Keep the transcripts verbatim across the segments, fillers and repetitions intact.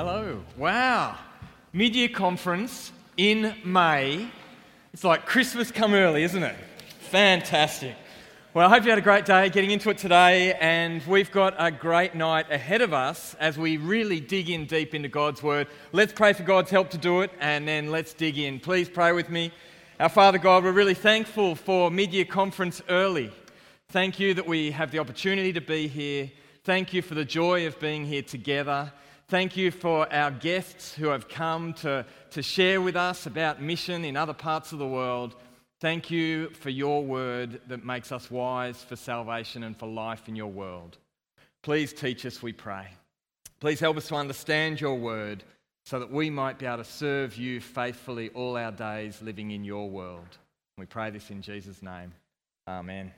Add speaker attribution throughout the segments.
Speaker 1: Hello. Wow. Mid-year conference in May. It's like Christmas come early, isn't it? Fantastic. Well, I hope you had a great day getting into it today, and we've got a great night ahead of us as we really dig in deep into God's Word. Let's pray for God's help to do it, and then let's dig in. Please pray with me. Our Father God, we're really thankful for mid-year conference early. Thank you that we have the opportunity to be here. Thank you for the joy of being here together. Thank you for our guests who have come to, to share with us about mission in other parts of the world. Thank you for your word that makes us wise for salvation and for life in your world. Please teach us, we pray. Please help us to understand your word so that we might be able to serve you faithfully all our days living in your world. We pray this in Jesus' name. Amen.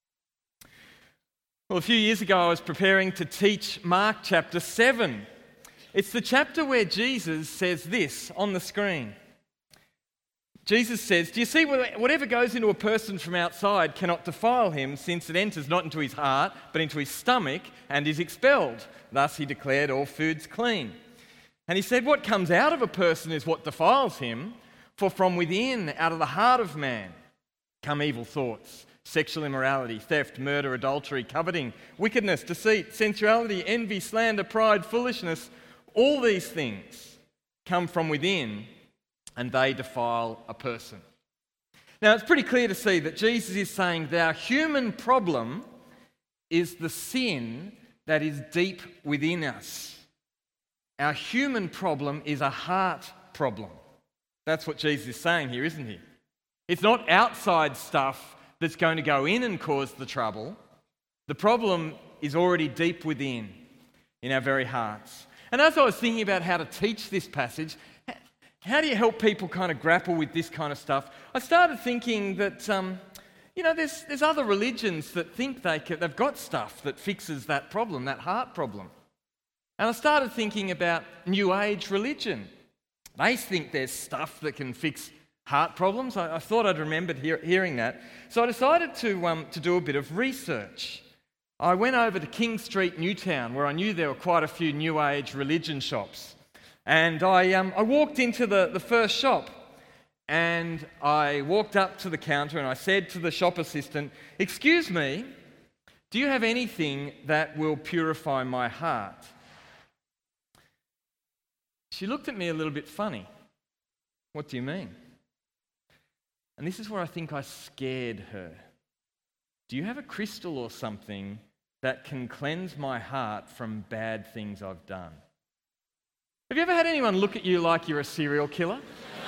Speaker 1: Well, a few years ago I was preparing to teach Mark chapter seven. It's the chapter where Jesus says this on the screen. Jesus says, "Do you see, whatever goes into a person from outside cannot defile him, since it enters not into his heart, but into his stomach, and is expelled. Thus he declared all foods clean. And he said, what comes out of a person is what defiles him, for from within, out of the heart of man, come evil thoughts, sexual immorality, theft, murder, adultery, coveting, wickedness, deceit, sensuality, envy, slander, pride, foolishness. All these things come from within, and they defile a person." Now, it's pretty clear to see that Jesus is saying that our human problem is the sin that is deep within us. Our human problem is a heart problem. That's what Jesus is saying here, isn't he? It's not outside stuff that's going to go in and cause the trouble. The problem is already deep within, in our very hearts. And as I was thinking about how to teach this passage, how do you help people kind of grapple with this kind of stuff? I started thinking that, um, you know, there's there's other religions that think they can, they've got stuff that fixes that problem, that heart problem. And I started thinking about New Age religion. They think there's stuff that can fix heart problems. I, I thought I'd remembered hear, hearing that. So I decided to um, to do a bit of research. I went over to King Street, Newtown, where I knew there were quite a few New Age religion shops. And I um, I walked into the, the first shop, and I walked up to the counter and I said to the shop assistant, "Excuse me, do you have anything that will purify my heart?" She looked at me a little bit funny. "What do you mean?" And this is where I think I scared her. "Do you have a crystal or something that can cleanse my heart from bad things I've done?" Have you ever had anyone look at you like you're a serial killer?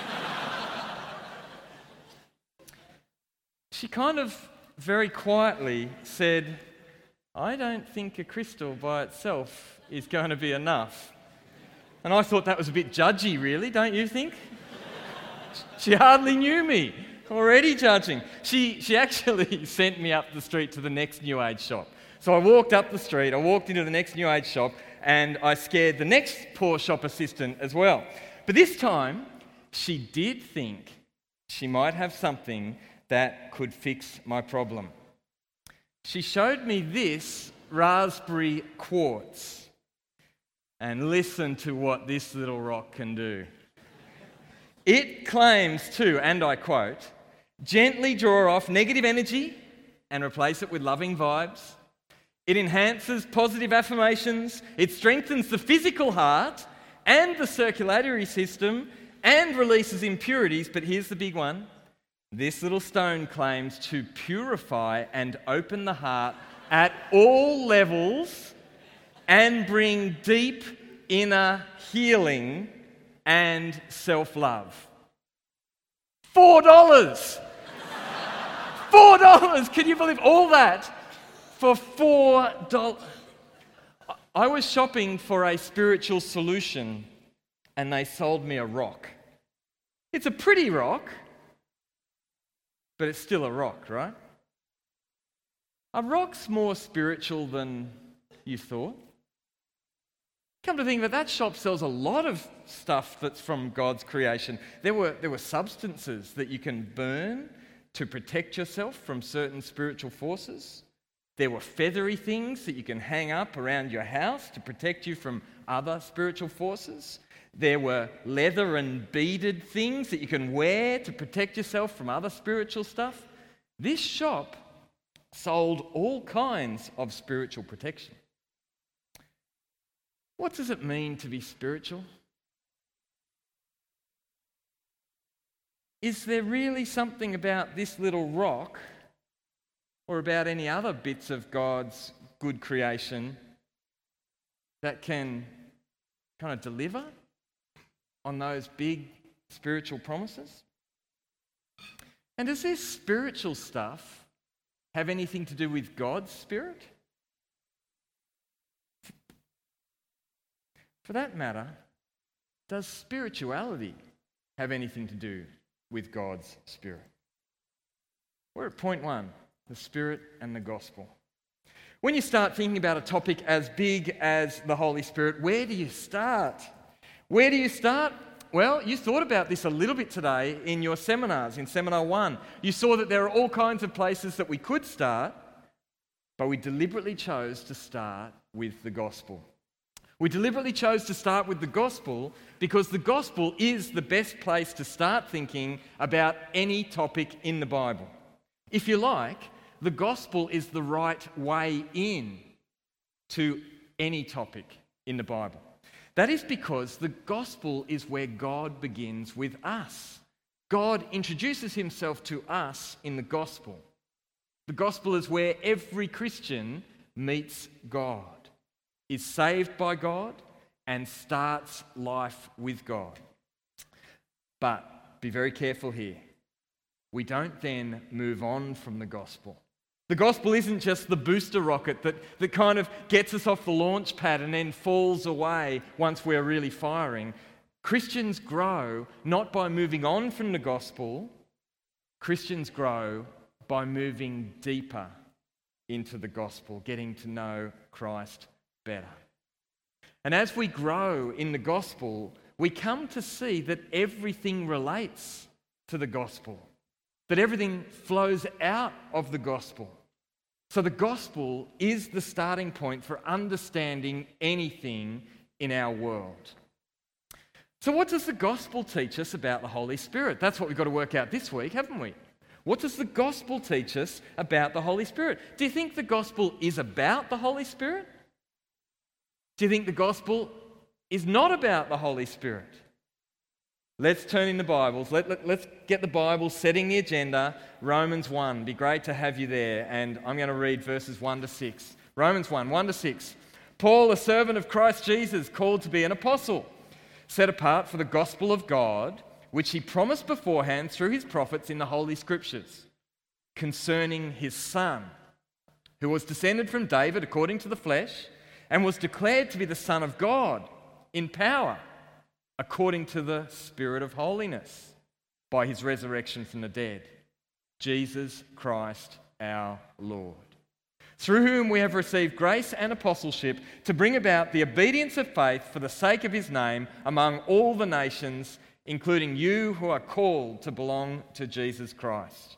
Speaker 1: She kind of very quietly said, "I don't think a crystal by itself is going to be enough." And I thought that was a bit judgy, really, don't you think? She hardly knew me, already judging. She, she actually sent me up the street to the next New Age shop. So I walked up the street, I walked into the next New Age shop, and I scared the next poor shop assistant as well. But this time, she did think she might have something that could fix my problem. She showed me this raspberry quartz. And listen to what this little rock can do. It claims to, and I quote, "gently draw off negative energy and replace it with loving vibes. It enhances positive affirmations. It strengthens the physical heart and the circulatory system and releases impurities." But here's the big one. This little stone claims to purify and open the heart at all levels and bring deep inner healing and self-love. Four dollars! Four dollars! Can you believe all that? For four dollars. I was shopping for a spiritual solution and they sold me a rock. It's a pretty rock, but it's still a rock, right? Are rocks more spiritual than you thought? Come to think of it, that shop sells a lot of stuff that's from God's creation. There were, there were substances that you can burn to protect yourself from certain spiritual forces. There were feathery things that you can hang up around your house to protect you from other spiritual forces. There were leather and beaded things that you can wear to protect yourself from other spiritual stuff. This shop sold all kinds of spiritual protection. What does it mean to be spiritual? Is there really something about this little rock or about any other bits of God's good creation that can kind of deliver on those big spiritual promises? And does this spiritual stuff have anything to do with God's Spirit? For that matter, does spirituality have anything to do with God's Spirit? We're at point one, the Spirit and the gospel. When you start thinking about a topic as big as the Holy Spirit, where do you start? Where do you start? Well, you thought about this a little bit today in your seminars, in Seminar one. You saw that there are all kinds of places that we could start, but we deliberately chose to start with the gospel. We deliberately chose to start with the gospel because the gospel is the best place to start thinking about any topic in the Bible. If you like, the gospel is the right way in to any topic in the Bible. That is because the gospel is where God begins with us. God introduces himself to us in the gospel. The gospel is where every Christian meets God, is saved by God, and starts life with God. But be very careful here. We don't then move on from the gospel. The gospel isn't just the booster rocket that, that kind of gets us off the launch pad and then falls away once we're really firing. Christians grow not by moving on from the gospel. Christians grow by moving deeper into the gospel, getting to know Christ better. And as we grow in the gospel, we come to see that everything relates to the gospel, that everything flows out of the gospel. So the gospel is the starting point for understanding anything in our world. So what does the gospel teach us about the Holy Spirit? That's what we've got to work out this week, haven't we? What does the gospel teach us about the Holy Spirit? Do you think the gospel is about the Holy Spirit? Do you think the gospel is not about the Holy Spirit? Let's turn in the Bibles. Let, let, let's get the Bible setting the agenda. Romans one. It'd be great to have you there. And I'm going to read verses one to six. Romans one, one to six. Paul, a servant of Christ Jesus, called to be an apostle, set apart for the gospel of God, which he promised beforehand through his prophets in the Holy Scriptures, concerning his Son, who was descended from David according to the flesh, and was declared to be the Son of God in power, according to the Spirit of holiness, by his resurrection from the dead, Jesus Christ our Lord, through whom we have received grace and apostleship to bring about the obedience of faith for the sake of his name among all the nations, including you who are called to belong to Jesus Christ.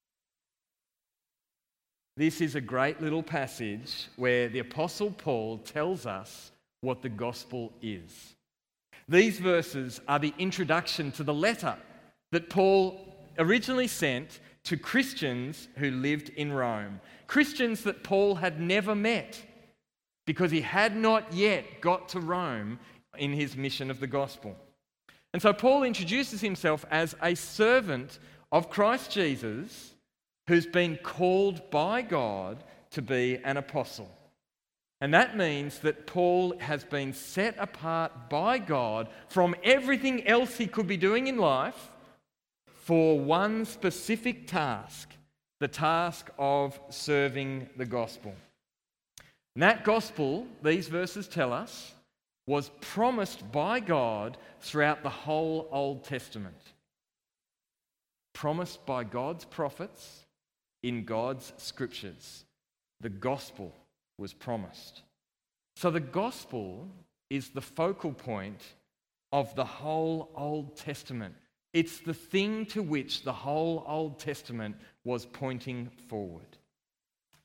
Speaker 1: This is a great little passage where the Apostle Paul tells us what the gospel is. These verses are the introduction to the letter that Paul originally sent to Christians who lived in Rome. Christians that Paul had never met because he had not yet got to Rome in his mission of the gospel. And so Paul introduces himself as a servant of Christ Jesus who's been called by God to be an apostle. And that means that Paul has been set apart by God from everything else he could be doing in life for one specific task, the task of serving the gospel. And that gospel, these verses tell us, was promised by God throughout the whole Old Testament. Promised by God's prophets in God's scriptures. The gospel was promised. So the gospel is the focal point of the whole Old Testament. It's the thing to which the whole Old Testament was pointing forward.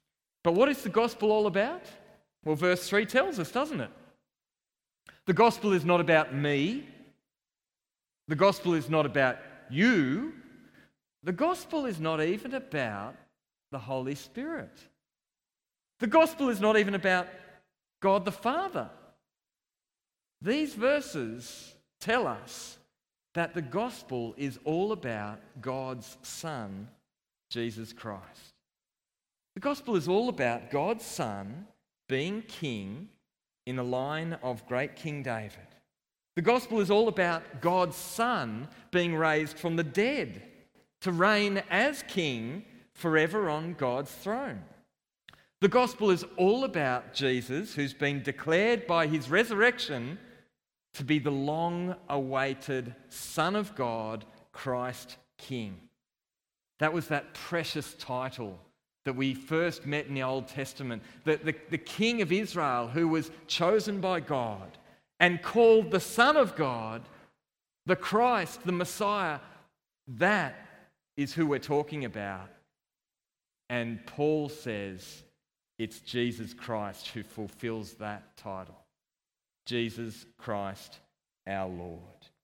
Speaker 1: But what is the gospel all about? Well, verse three tells us, doesn't it? The gospel is not about me. The gospel is not about you. The gospel is not even about the Holy Spirit. The gospel is not even about God the Father. These verses tell us that the gospel is all about God's Son, Jesus Christ. The gospel is all about God's Son being king in the line of great King David. The gospel is all about God's Son being raised from the dead to reign as king forever on God's throne. The gospel is all about Jesus, who's been declared by his resurrection to be the long-awaited Son of God, Christ King. That was that precious title that we first met in the Old Testament, the, the, the King of Israel who was chosen by God and called the Son of God, the Christ, the Messiah. That is who we're talking about. And Paul says it's Jesus Christ who fulfills that title. Jesus Christ, our Lord.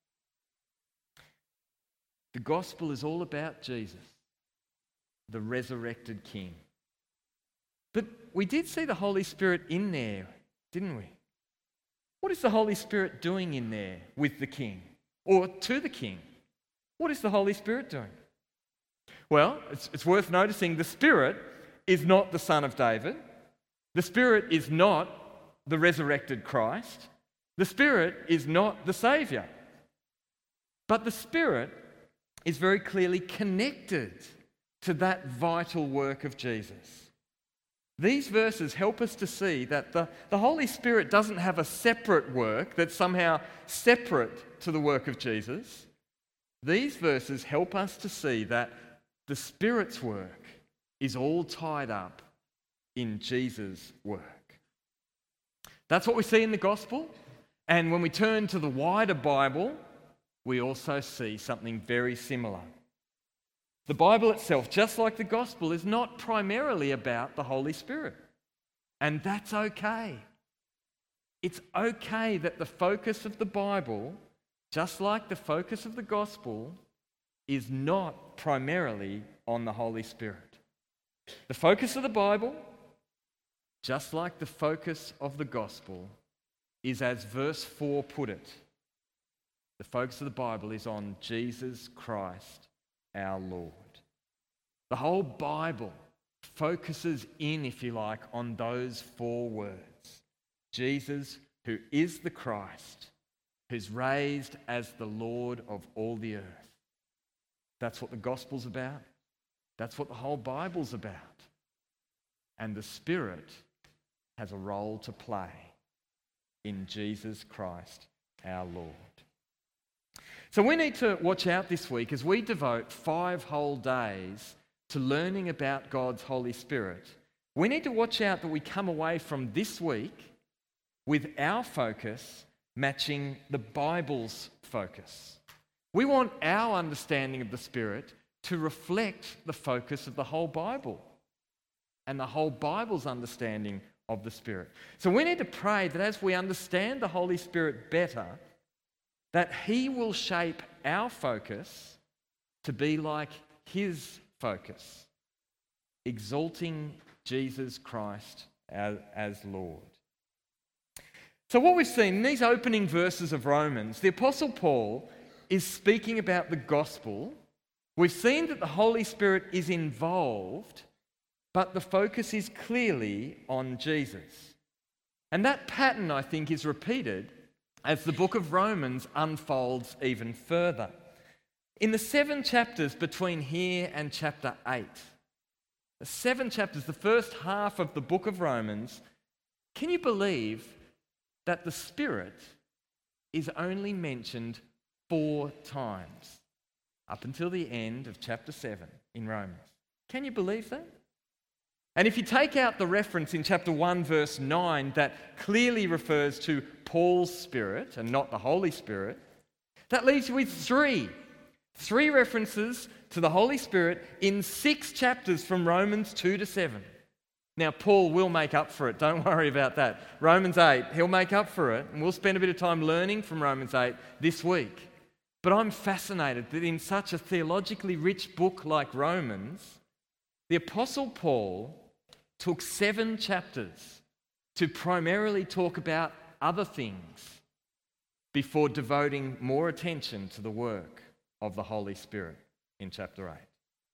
Speaker 1: The gospel is all about Jesus, the resurrected King. But we did see the Holy Spirit in there, didn't we? What is the Holy Spirit doing in there with the King or to the King? What is the Holy Spirit doing? Well, it's, it's worth noticing the Spirit is not the Son of David. The Spirit is not the resurrected Christ. The Spirit is not the Saviour. But the Spirit is very clearly connected to that vital work of Jesus. These verses help us to see that the, the Holy Spirit doesn't have a separate work that's somehow separate to the work of Jesus. These verses help us to see that the Spirit's work is all tied up in Jesus' work. That's what we see in the gospel. And when we turn to the wider Bible, we also see something very similar. The Bible itself, just like the gospel, is not primarily about the Holy Spirit. And that's okay. It's okay that the focus of the Bible, just like the focus of the gospel, is not primarily on the Holy Spirit. The focus of the Bible, just like the focus of the gospel, is as verse four put it. The focus of the Bible is on Jesus Christ, our Lord. The whole Bible focuses in, if you like, on those four words. Jesus, who is the Christ, who's raised as the Lord of all the earth. That's what the gospel's about. That's what the whole Bible's about. And the Spirit has a role to play in Jesus Christ, our Lord. So we need to watch out this week as we devote five whole days to learning about God's Holy Spirit. We need to watch out that we come away from this week with our focus matching the Bible's focus. We want our understanding of the Spirit to reflect the focus of the whole Bible and the whole Bible's understanding of the Spirit. So we need to pray that as we understand the Holy Spirit better, that He will shape our focus to be like His focus, exalting Jesus Christ as, as Lord. So what we've seen in these opening verses of Romans, the Apostle Paul is speaking about the gospel. We've seen that the Holy Spirit is involved, but the focus is clearly on Jesus. And that pattern, I think, is repeated as the book of Romans unfolds even further. In the seven chapters between here and chapter eight, the seven chapters, the first half of the book of Romans, can you believe that the Spirit is only mentioned four times up until the end of chapter seven in Romans? Can you believe that? And if you take out the reference in chapter one, verse nine, that clearly refers to Paul's Spirit and not the Holy Spirit, that leaves you with three. Three references to the Holy Spirit in six chapters from Romans two to seven. Now, Paul will make up for it. Don't worry about that. Romans eight, he'll make up for it. And we'll spend a bit of time learning from Romans eight this week. But I'm fascinated that in such a theologically rich book like Romans, the Apostle Paul took seven chapters to primarily talk about other things before devoting more attention to the work of the Holy Spirit in chapter eight.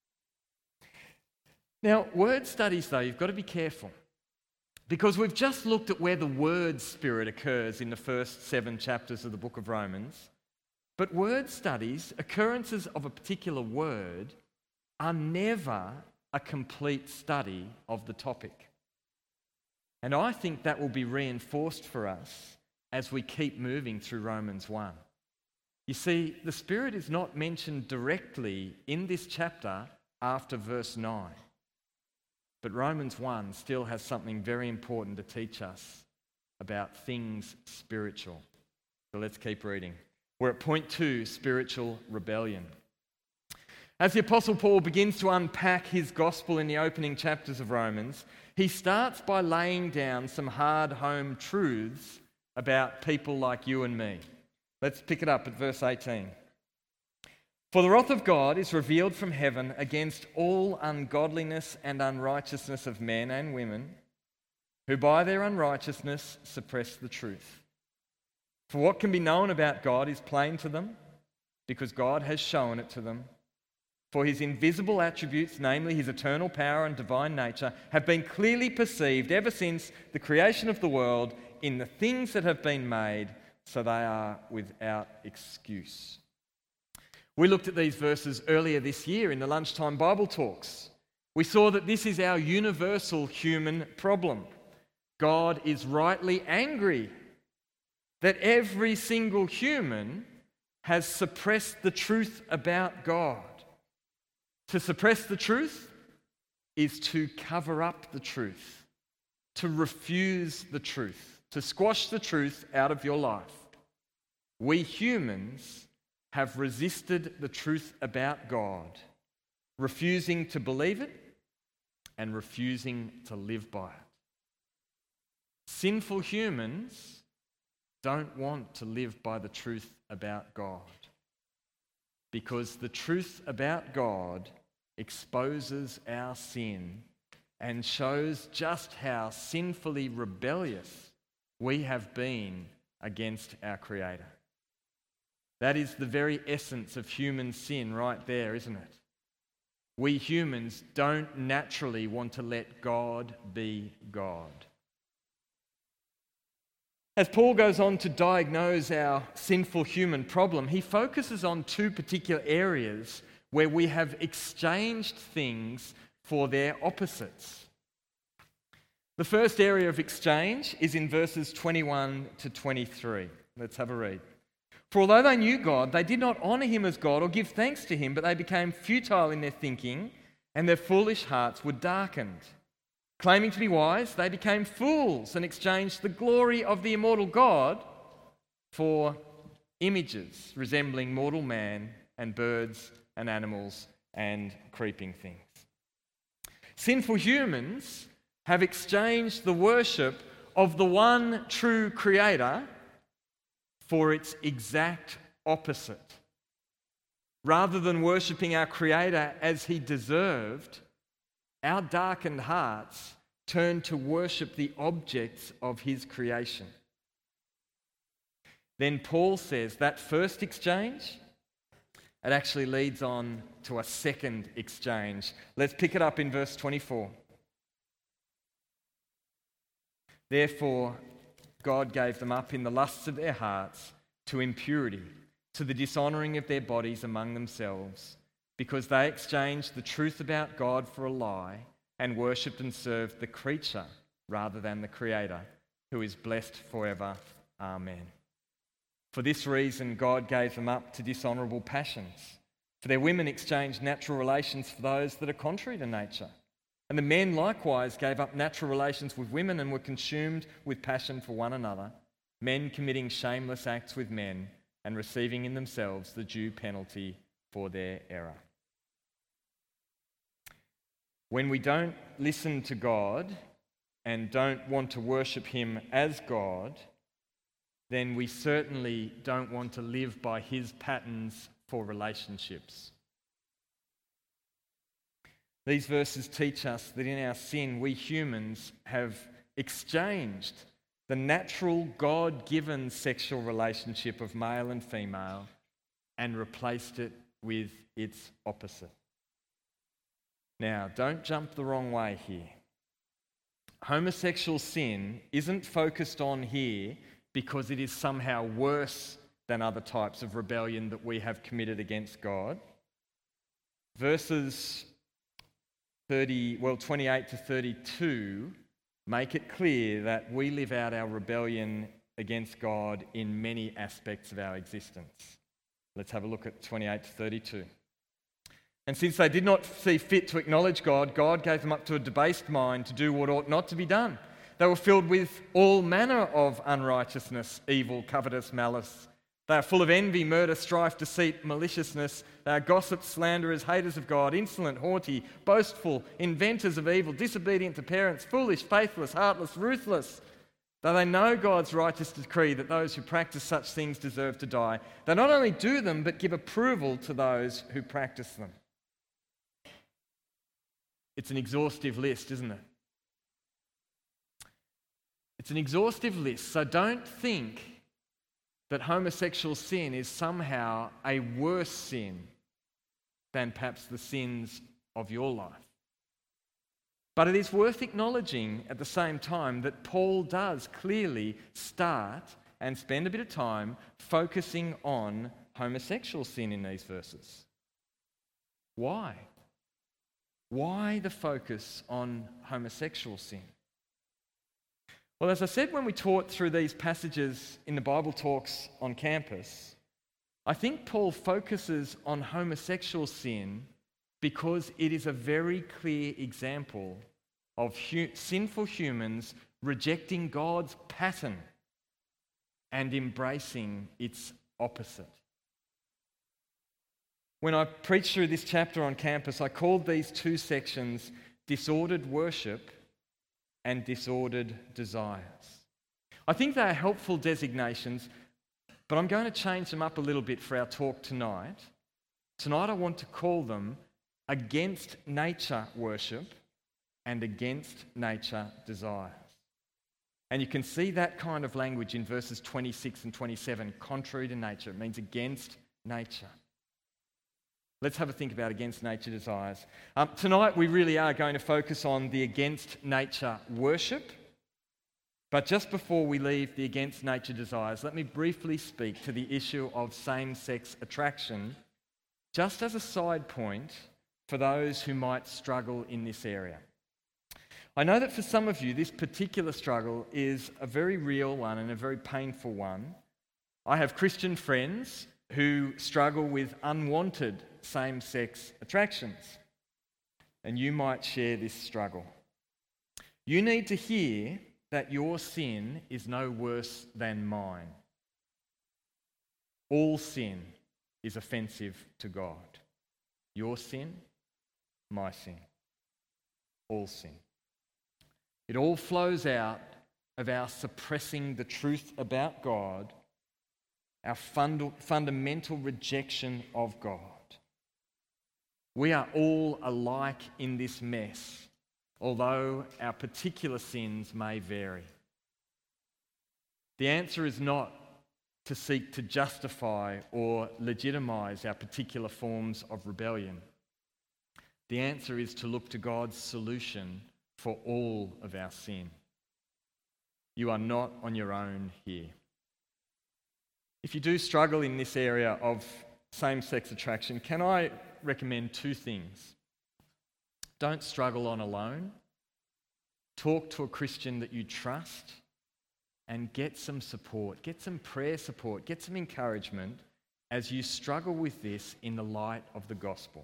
Speaker 1: Now, word studies, though, you've got to be careful, because we've just looked at where the word Spirit occurs in the first seven chapters of the book of Romans. But word studies, occurrences of a particular word, are never a complete study of the topic. And I think that will be reinforced for us as we keep moving through Romans one. You see, the Spirit is not mentioned directly in this chapter after verse nine. But Romans one still has something very important to teach us about things spiritual. So let's keep reading. We're at point two, spiritual rebellion. As the Apostle Paul begins to unpack his gospel in the opening chapters of Romans, he starts by laying down some hard-home truths about people like you and me. Let's pick it up at verse eighteen. For the wrath of God is revealed from heaven against all ungodliness and unrighteousness of men and women, who by their unrighteousness suppress the truth. For what can be known about God is plain to them, because God has shown it to them. For his invisible attributes, namely his eternal power and divine nature, have been clearly perceived ever since the creation of the world in the things that have been made, so they are without excuse. We looked at these verses earlier this year in the lunchtime Bible talks. We saw that this is our universal human problem. God is rightly angry that every single human has suppressed the truth about God. To suppress the truth is to cover up the truth, to refuse the truth, to squash the truth out of your life. We humans have resisted the truth about God, refusing to believe it and refusing to live by it. Sinful humans don't want to live by the truth about God, because the truth about God exposes our sin and shows just how sinfully rebellious we have been against our Creator. That is the very essence of human sin right there, isn't it? We humans don't naturally want to let God be God. As Paul goes on to diagnose our sinful human problem, he focuses on two particular areas where we have exchanged things for their opposites. The first area of exchange is in verses twenty-one to twenty-three. Let's have a read. For although they knew God, they did not honour him as God or give thanks to him, but they became futile in their thinking, and their foolish hearts were darkened. Claiming to be wise, they became fools and exchanged the glory of the immortal God for images resembling mortal man and birds and animals and creeping things. Sinful humans have exchanged the worship of the one true Creator for its exact opposite. Rather than worshipping our Creator as he deserved, our darkened hearts turn to worship the objects of his creation. Then Paul says that first exchange, it actually leads on to a second exchange. Let's pick it up in verse twenty-four. Therefore, God gave them up in the lusts of their hearts to impurity, to the dishonouring of their bodies among themselves, because they exchanged the truth about God for a lie and worshipped and served the creature rather than the Creator, who is blessed forever. Amen. For this reason, God gave them up to dishonourable passions. For their women exchanged natural relations for those that are contrary to nature. And the men likewise gave up natural relations with women and were consumed with passion for one another, men committing shameless acts with men and receiving in themselves the due penalty for their error. When we don't listen to God and don't want to worship him as God, then we certainly don't want to live by his patterns for relationships. These verses teach us that in our sin, we humans have exchanged the natural God-given sexual relationship of male and female and replaced it with its opposite. Now, don't jump the wrong way here. Homosexual sin isn't focused on here because it is somehow worse than other types of rebellion that we have committed against God. Verses thirty, well, twenty-eight to thirty-two make it clear that we live out our rebellion against God in many aspects of our existence. Let's have a look at twenty-eight to thirty-two. And since they did not see fit to acknowledge God, God gave them up to a debased mind to do what ought not to be done. They were filled with all manner of unrighteousness, evil, covetous, malice. They are full of envy, murder, strife, deceit, maliciousness. They are gossips, slanderers, haters of God, insolent, haughty, boastful, inventors of evil, disobedient to parents, foolish, faithless, heartless, ruthless. Though they know God's righteous decree that those who practice such things deserve to die, they not only do them, but give approval to those who practice them. It's an exhaustive list, isn't it? It's an exhaustive list, so don't think that homosexual sin is somehow a worse sin than perhaps the sins of your life. But it is worth acknowledging at the same time that Paul does clearly start and spend a bit of time focusing on homosexual sin in these verses. Why? Why the focus on homosexual sin? Well, as I said when we taught through these passages in the Bible talks on campus, I think Paul focuses on homosexual sin because it is a very clear example of hu- sinful humans rejecting God's pattern and embracing its opposite. When I preached through this chapter on campus, I called these two sections disordered worship and disordered desires. I think they are helpful designations, but I'm going to change them up a little bit for our talk tonight. Tonight I want to call them against nature worship and against nature desires. And you can see that kind of language in verses twenty-six and twenty-seven, contrary to nature. It means against nature. Let's have a think about against nature desires. Um, tonight we really are going to focus on the against nature worship. But just before we leave the against nature desires, let me briefly speak to the issue of same-sex attraction, just as a side point for those who might struggle in this area. I know that for some of you, this particular struggle is a very real one and a very painful one. I have Christian friends who struggle with unwanted same-sex attractions, and you might share this struggle. You need to hear that your sin is no worse than mine. All sin is offensive to God. Your sin, my sin, all sin. It all flows out of our suppressing the truth about God, our fund- fundamental rejection of God. We are all alike in this mess, although our particular sins may vary. The answer is not to seek to justify or legitimize our particular forms of rebellion. The answer is to look to God's solution for all of our sin. You are not on your own here. If you do struggle in this area of same-sex attraction, can I recommend two things? Don't struggle on alone. Talk to a Christian that you trust and get some support, get some prayer support, get some encouragement as you struggle with this in the light of the gospel.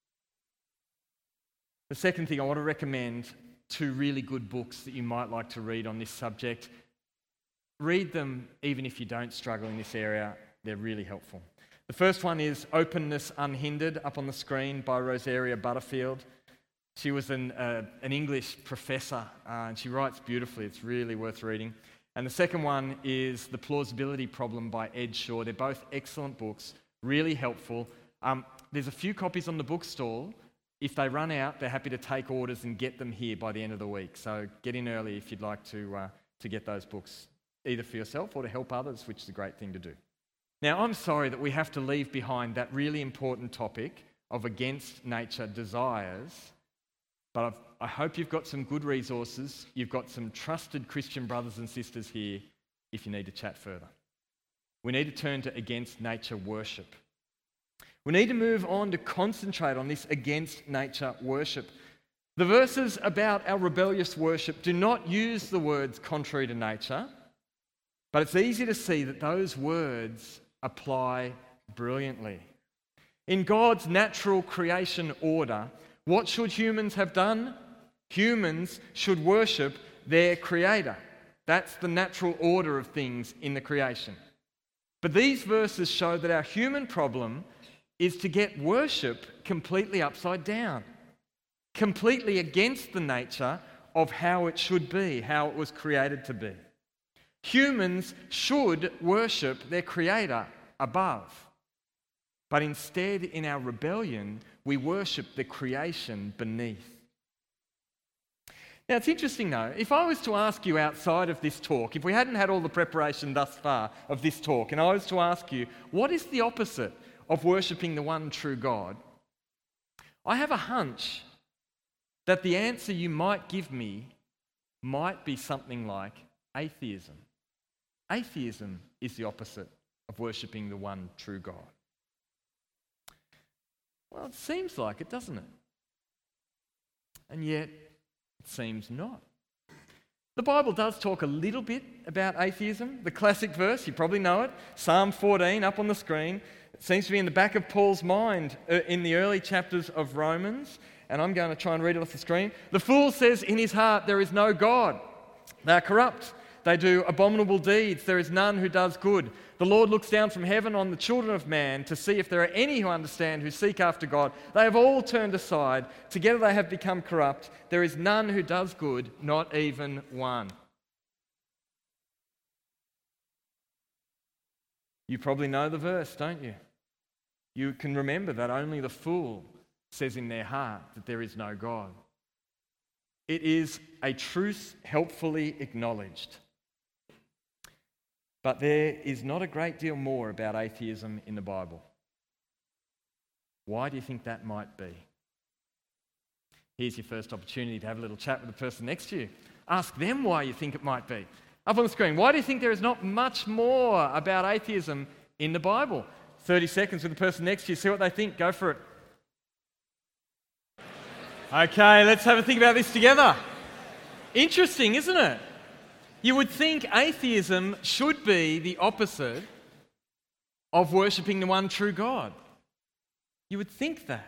Speaker 1: The second thing, I want to recommend two really good books that you might like to read on this subject. Read them even if you don't struggle in this area. They're really helpful. The first one is Openness Unhindered, up on the screen, by Rosaria Butterfield. She was an, uh, an English professor, uh, and she writes beautifully. It's really worth reading. And the second one is The Plausibility Problem by Ed Shaw. They're both excellent books, really helpful. Um, there's a few copies on the bookstall. If they run out, they're happy to take orders and get them here by the end of the week. So get in early if you'd like to, uh, to get those books, either for yourself or to help others, which is a great thing to do. Now, I'm sorry that we have to leave behind that really important topic of against nature desires, but I've, I hope you've got some good resources. You've got some trusted Christian brothers and sisters here if you need to chat further. We need to turn to against nature worship. We need to move on to concentrate on this against nature worship. The verses about our rebellious worship do not use the words contrary to nature, but it's easy to see that those words apply brilliantly. In God's natural creation order, what should humans have done? Humans should worship their Creator. That's the natural order of things in the creation. But these verses show that our human problem is to get worship completely upside down, completely against the nature of how it should be, how it was created to be. Humans should worship their Creator above. But instead, in our rebellion, we worship the creation beneath. Now, it's interesting though, if I was to ask you outside of this talk, if we hadn't had all the preparation thus far of this talk, and I was to ask you, what is the opposite of worshipping the one true God? I have a hunch that the answer you might give me might be something like atheism. Atheism is the opposite of worshipping the one true God. Well, it seems like it, doesn't it? And yet, it seems not. The Bible does talk a little bit about atheism. The classic verse, you probably know it, Psalm fourteen, up on the screen. It seems to be in the back of Paul's mind in the early chapters of Romans, and I'm going to try and read it off the screen. The fool says in his heart, there is no God. They are corrupt. They do abominable deeds. There is none who does good. The Lord looks down from heaven on the children of man to see if there are any who understand, who seek after God. They have all turned aside. Together they have become corrupt. There is none who does good, not even one. You probably know the verse, don't you? You can remember that only the fool says in their heart that there is no God. It is a truth helpfully acknowledged. But there is not a great deal more about atheism in the Bible. Why do you think that might be? Here's your first opportunity to have a little chat with the person next to you. Ask them why you think it might be. Up on the screen, why do you think there is not much more about atheism in the Bible? thirty seconds with the person next to you, see what they think. Go for it. Okay, let's have a think about this together. Interesting, isn't it? You would think atheism should be the opposite of worshipping the one true God. You would think that.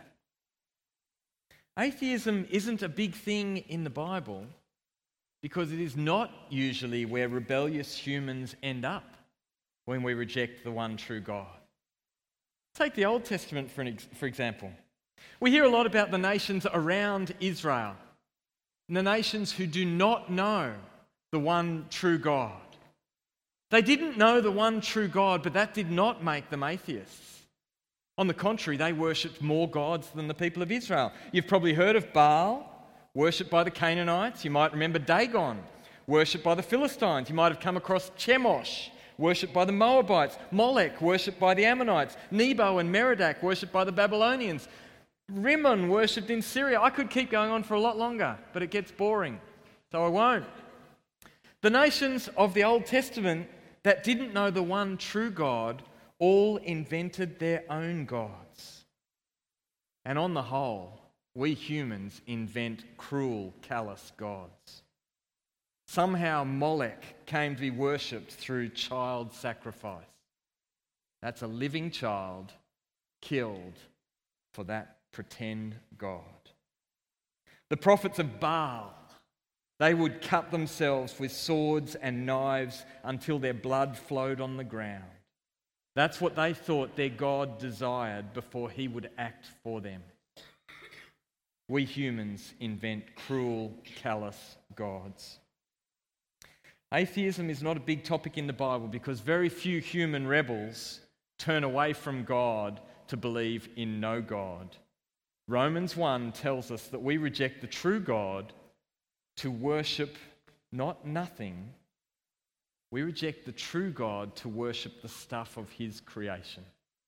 Speaker 1: Atheism isn't a big thing in the Bible because it is not usually where rebellious humans end up when we reject the one true God. Take the Old Testament for, an ex- for example. We hear a lot about the nations around Israel, the nations who do not know the one true God. They didn't know the one true God, but that did not make them atheists. On the contrary, they worshipped more gods than the people of Israel. You've probably heard of Baal, worshipped by the Canaanites. You might remember Dagon, worshipped by the Philistines. You might have come across Chemosh, worshipped by the Moabites. Molech, worshipped by the Ammonites. Nebo and Merodach, worshipped by the Babylonians. Rimmon, worshipped in Syria. I could keep going on for a lot longer, but it gets boring, so I won't. The nations of the Old Testament that didn't know the one true God all invented their own gods. And on the whole, we humans invent cruel, callous gods. Somehow Molech came to be worshipped through child sacrifice. That's a living child killed for that pretend God. The prophets of Baal, they would cut themselves with swords and knives until their blood flowed on the ground. That's what they thought their God desired before he would act for them. we humans invent cruel, callous gods. Atheism is not a big topic in the Bible because very few human rebels turn away from God to believe in no God. Romans one tells us that we reject the true God to worship not nothing. We reject the true God to worship the stuff of his creation.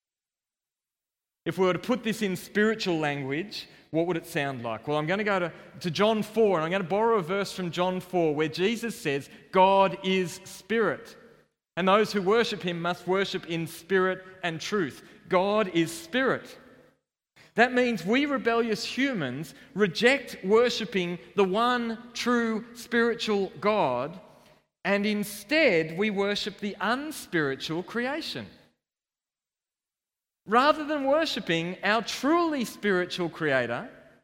Speaker 1: If we were to put this in spiritual language, what would it sound like? Well, I'm going to go to, to John four, and I'm going to borrow a verse from John four where Jesus says, God is spirit, and those who worship him must worship in spirit and truth. God is spirit. That means we rebellious humans reject worshipping the one true spiritual God, and instead we worship the unspiritual creation. Rather than worshipping our truly spiritual creator,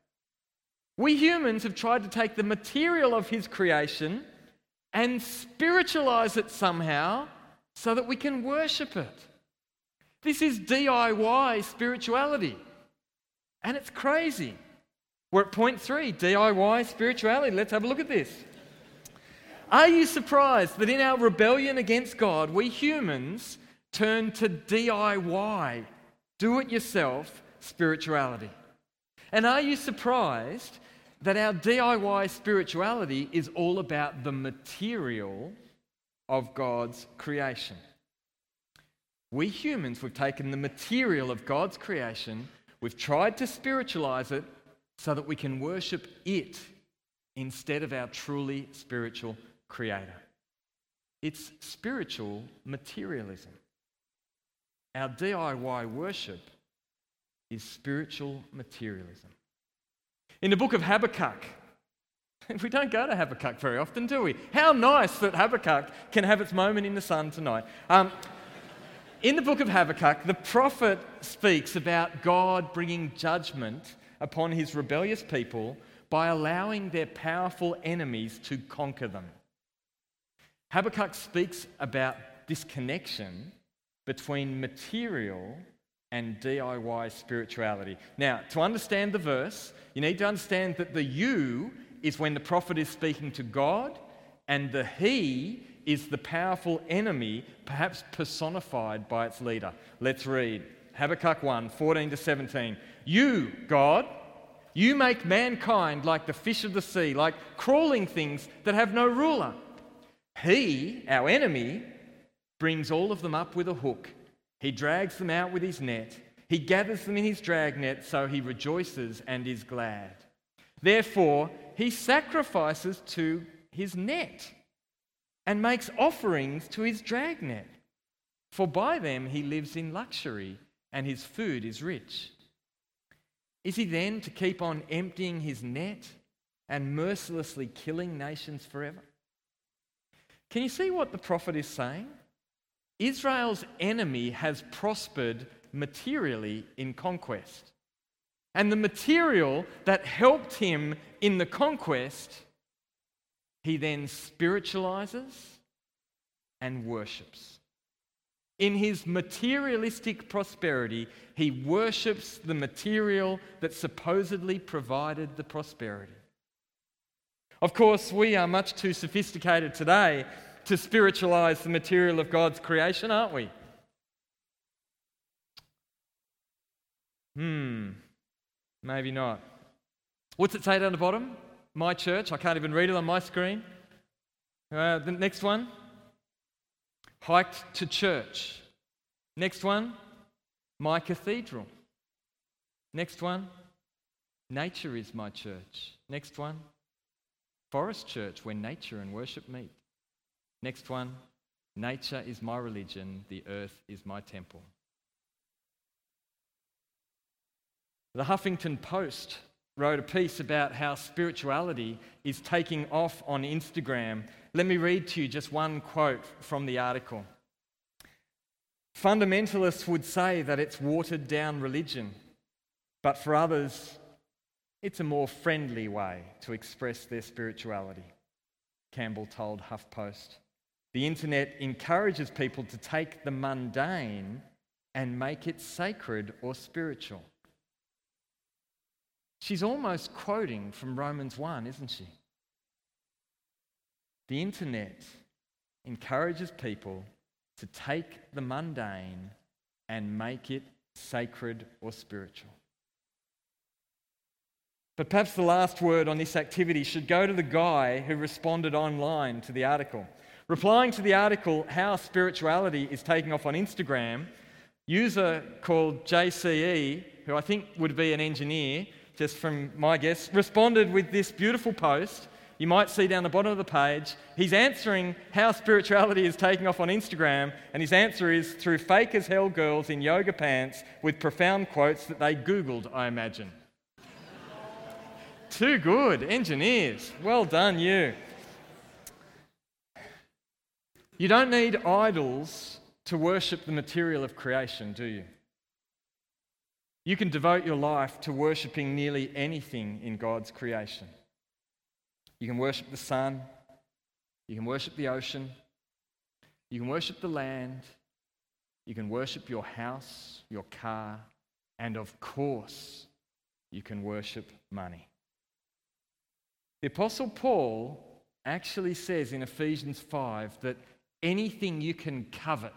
Speaker 1: we humans have tried to take the material of his creation and spiritualize it somehow so that we can worship it. This is D I Y spirituality, and it's crazy. We're at point three, D I Y spirituality. Let's have a look at this. Are you surprised that in our rebellion against God, we humans turn to D I Y, do-it-yourself spirituality? And are you surprised that our D I Y spirituality is all about the material of God's creation? We humans, we've taken the material of God's creation, we've tried to spiritualize it so that we can worship it instead of our truly spiritual creator. It's spiritual materialism. Our D I Y worship is spiritual materialism. In the book of Habakkuk, we don't go to Habakkuk very often, do we? How nice that Habakkuk can have its moment in the sun tonight. Um, in the book of Habakkuk, the prophet speaks about God bringing judgment upon his rebellious people by allowing their powerful enemies to conquer them. Habakkuk speaks about this connection between material and D I Y spirituality. Now, to understand the verse, you need to understand that the you is when the prophet is speaking to God, and the he is the powerful enemy, perhaps personified by its leader. Let's read Habakkuk one, fourteen to seventeen. You, God, you make mankind like the fish of the sea, like crawling things that have no ruler. He, our enemy, brings all of them up with a hook. He drags them out with his net. He gathers them in his dragnet, so he rejoices and is glad. Therefore, he sacrifices to his net and makes offerings to his dragnet. For by them he lives in luxury, and his food is rich. Is he then to keep on emptying his net and mercilessly killing nations forever? Can you see what the prophet is saying? Israel's enemy has prospered materially in conquest. And the material that helped him in the conquest, he then spiritualizes and worships. In his materialistic prosperity, he worships the material that supposedly provided the prosperity. Of course, we are much too sophisticated today to spiritualize the material of God's creation, aren't we? Hmm, maybe not. What's it say down the bottom? My church. I can't even read it on my screen. Uh, the next one. Hiked to church. Next one. My cathedral. Next one. Nature is my church. Next one. Forest church, where nature and worship meet. Next one. Nature is my religion. The earth is my temple. The Huffington Post wrote a piece about how spirituality is taking off on Instagram. Let me read to you just one quote from the article. Fundamentalists would say that it's watered down religion, but for others, it's a more friendly way to express their spirituality, Campbell told HuffPost. The internet encourages people to take the mundane and make it sacred or spiritual. she's almost quoting from Romans one, isn't she? The internet encourages people to take the mundane and make it sacred or spiritual. But perhaps the last word on this activity should go to the guy who responded online to the article. Replying to the article, How Spirituality is Taking Off on Instagram, user called J C E, who I think would be an engineer, just from my guess, responded with this beautiful post. You might see down the bottom of the page, he's answering how spirituality is taking off on Instagram, and his answer is through fake as hell girls in yoga pants with profound quotes that they Googled, I imagine. Too good, engineers. Well done, you. You don't need idols to worship the material of creation, do you? You can devote your life to worshipping nearly anything in God's creation. You can worship the sun, you can worship the ocean, you can worship the land, you can worship your house, your car, and of course, you can worship money. The Apostle Paul actually says in Ephesians five that anything you can covet,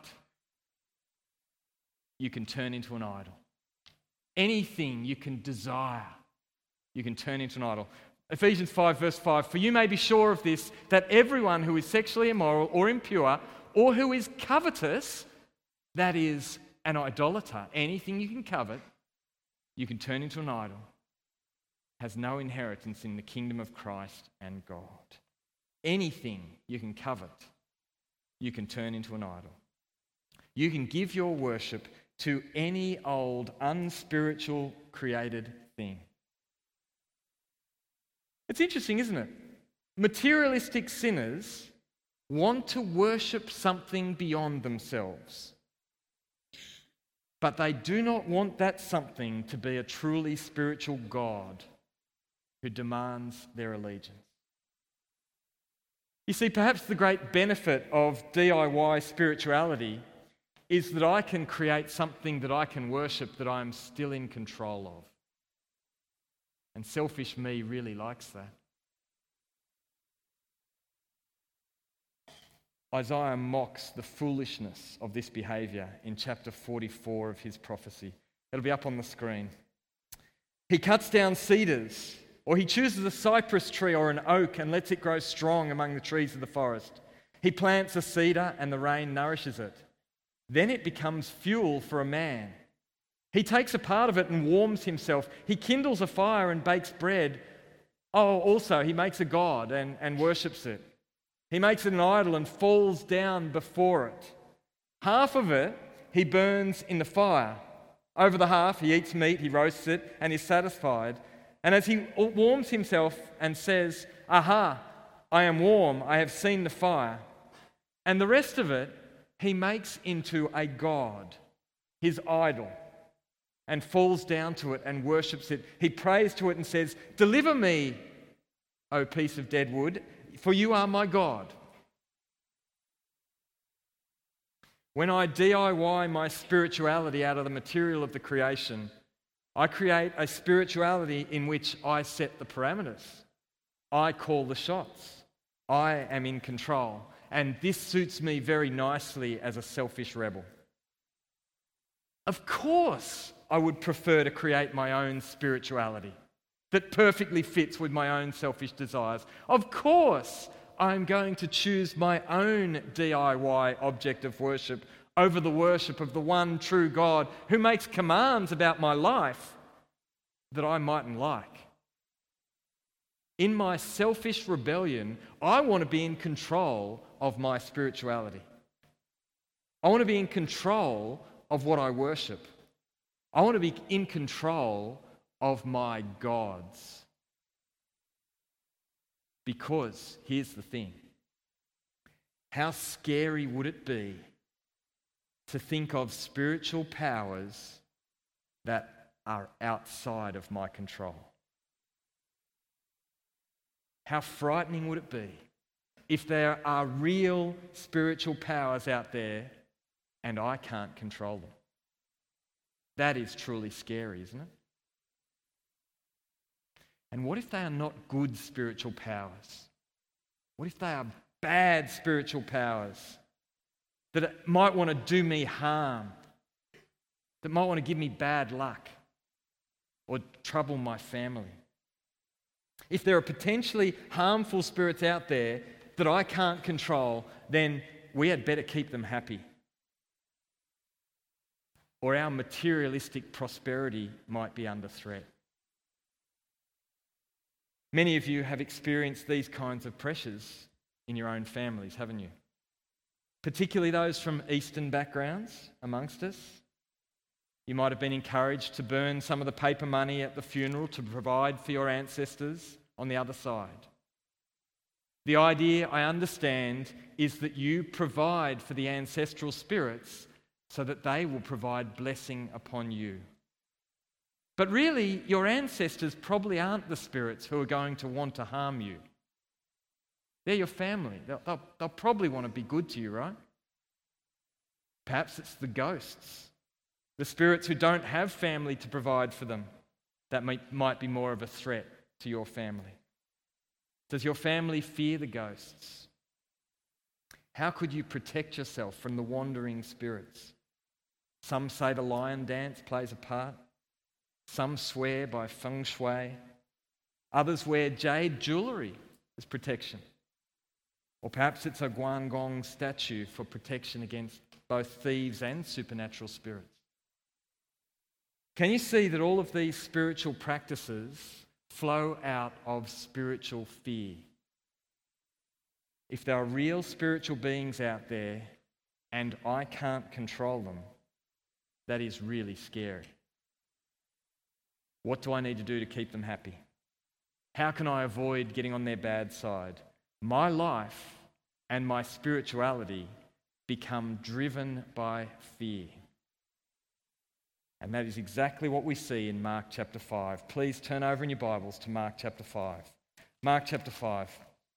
Speaker 1: you can turn into an idol. Anything you can desire, you can turn into an idol. Ephesians five verse five, for you may be sure of this, that everyone who is sexually immoral or impure or who is covetous, that is an idolater, anything you can covet, you can turn into an idol, has no inheritance in the kingdom of Christ and God. Anything you can covet, you can turn into an idol. You can give your worship to any old, unspiritual, created thing. It's interesting, isn't it? Materialistic sinners want to worship something beyond themselves, but they do not want that something to be a truly spiritual God who demands their allegiance. You see, perhaps the great benefit of D I Y spirituality is that I can create something that I can worship that I'm still in control of. And selfish me really likes that. Isaiah mocks the foolishness of this behaviour in chapter forty-four of his prophecy. It'll be up on the screen. He cuts down cedars, or he chooses a cypress tree or an oak and lets it grow strong among the trees of the forest. He plants a cedar and the rain nourishes it. Then it becomes fuel for a man. He takes a part of it and warms himself. He kindles a fire and bakes bread. Oh, also, he makes a god and, and worships it. He makes it an idol and falls down before it. Half of it he burns in the fire. Over the half, he eats meat, he roasts it, and is satisfied. And as he warms himself and says, "Aha, I am warm, I have seen the fire." And the rest of it he makes into a god, his idol, and falls down to it and worships it. He prays to it and says, "Deliver me, O piece of dead wood, for you are my God." When I D I Y my spirituality out of the material of the creation, I create a spirituality in which I set the parameters. I call the shots. I am in control. And this suits me very nicely as a selfish rebel. Of course, I would prefer to create my own spirituality that perfectly fits with my own selfish desires. Of course, I'm going to choose my own D I Y object of worship over the worship of the one true God who makes commands about my life that I mightn't like. In my selfish rebellion, I want to be in control of my spirituality. I want to be in control of what I worship. I want to be in control of my gods. Because here's the thing. How scary would it be to think of spiritual powers that are outside of my control? How frightening would it be if there are real spiritual powers out there and I can't control them? That is truly scary, isn't it? And what if they are not good spiritual powers? What if they are bad spiritual powers that might want to do me harm, that might want to give me bad luck or trouble my family? If there are potentially harmful spirits out there that I can't control, then we had better keep them happy. Or our materialistic prosperity might be under threat. Many of you have experienced these kinds of pressures in your own families, haven't you? Particularly those from Eastern backgrounds amongst us. You might have been encouraged to burn some of the paper money at the funeral to provide for your ancestors on the other side. The idea, I understand, is that you provide for the ancestral spirits so that they will provide blessing upon you. But really, your ancestors probably aren't the spirits who are going to want to harm you. They're your family. They'll, they'll, they'll probably want to be good to you, right? Perhaps it's the ghosts, the spirits who don't have family to provide for them, that might, might be more of a threat to your family. Does your family fear the ghosts? How could you protect yourself from the wandering spirits? Some say the lion dance plays a part. Some swear by feng shui. Others wear jade jewellery as protection. Or perhaps it's a Guangdong statue for protection against both thieves and supernatural spirits. Can you see that all of these spiritual practices flow out of spiritual fear? If there are real spiritual beings out there and I can't control them, that is really scary. What do I need to do to keep them happy? How can I avoid getting on their bad side? My life and my spirituality become driven by fear. And that is exactly what we see in Mark chapter five. Please turn over in your Bibles to Mark chapter five. Mark chapter five.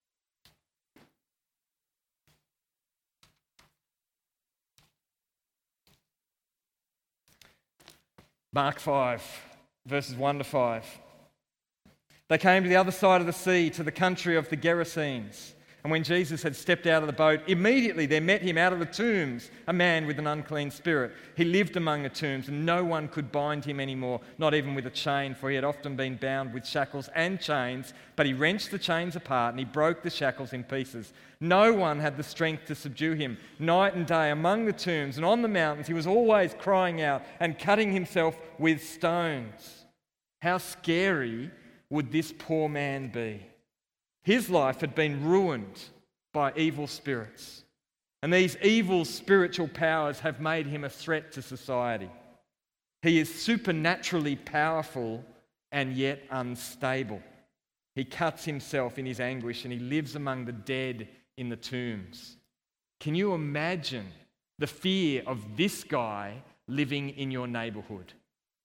Speaker 1: Mark five, verses one to five. They came to the other side of the sea, to the country of the Gerasenes. And when Jesus had stepped out of the boat, immediately there met him out of the tombs a man with an unclean spirit. He lived among the tombs, and no one could bind him anymore, not even with a chain, for he had often been bound with shackles and chains. But he wrenched the chains apart, and he broke the shackles in pieces. No one had the strength to subdue him. Night and day among the tombs and on the mountains, he was always crying out and cutting himself with stones. How scary would this poor man be? His life had been ruined by evil spirits, and these evil spiritual powers have made him a threat to society. He is supernaturally powerful and yet unstable. He cuts himself in his anguish and he lives among the dead in the tombs. Can you imagine the fear of this guy living in your neighbourhood?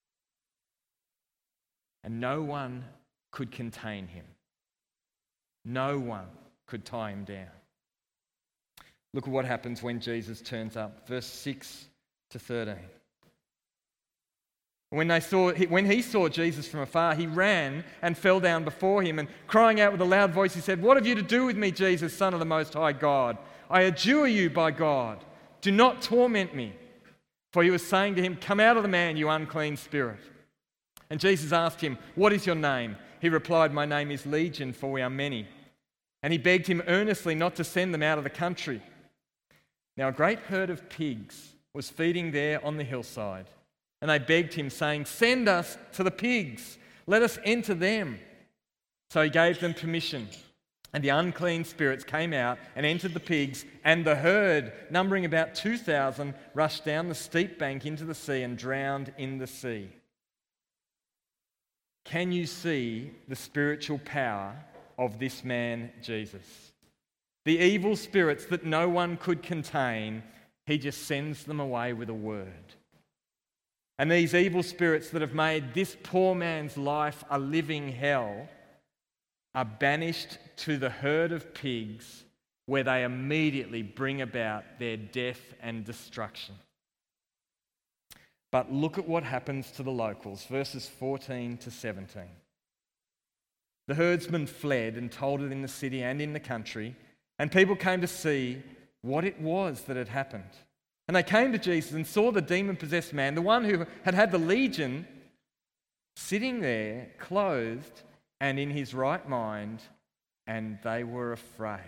Speaker 1: And no one could contain him. No one could tie him down. Look at what happens when Jesus turns up. Verse six to thirteen. When, they saw, when he saw Jesus from afar, he ran and fell down before him, and crying out with a loud voice, he said, "What have you to do with me, Jesus, Son of the Most High God? I adjure you by God, do not torment me." For he was saying to him, "Come out of the man, you unclean spirit." And Jesus asked him, "What is your name?" He replied, "My name is Legion, for we are many." And he begged him earnestly not to send them out of the country. Now a great herd of pigs was feeding there on the hillside. And they begged him, saying, "Send us to the pigs, let us enter them." So he gave them permission. And the unclean spirits came out and entered the pigs, and the herd, numbering about two thousand, rushed down the steep bank into the sea and drowned in the sea. Can you see the spiritual power of this man, Jesus? The evil spirits that no one could contain, he just sends them away with a word. And these evil spirits that have made this poor man's life a living hell are banished to the herd of pigs, where they immediately bring about their death and destruction. But look at what happens to the locals, verses fourteen to seventeen. The herdsmen fled and told it in the city and in the country, and people came to see what it was that had happened. And they came to Jesus and saw the demon-possessed man, the one who had had the legion, sitting there, clothed and in his right mind, and they were afraid.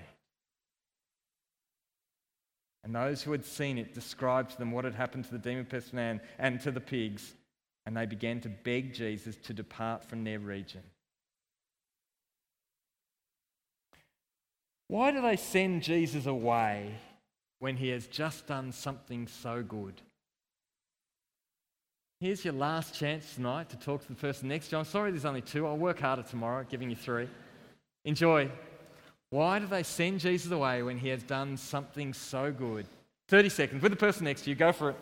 Speaker 1: And those who had seen it described to them what had happened to the demon-possessed man and to the pigs, and they began to beg Jesus to depart from their region. Why do they send Jesus away when he has just done something so good? Here's your last chance tonight to talk to the person next to you. I'm sorry there's only two. I'll work harder tomorrow, giving you three. Enjoy. Why do they send Jesus away when he has done something so good? thirty seconds with the person next to you. Go for it.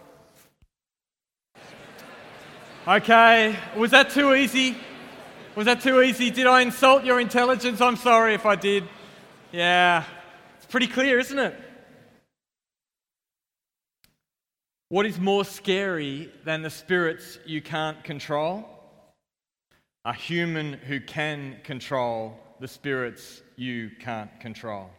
Speaker 1: Okay, was that too easy? Was that too easy? Did I insult your intelligence? I'm sorry if I did. Yeah, it's pretty clear, isn't it? What is more scary than the spirits you can't control? A human who can control the spirits you can't control.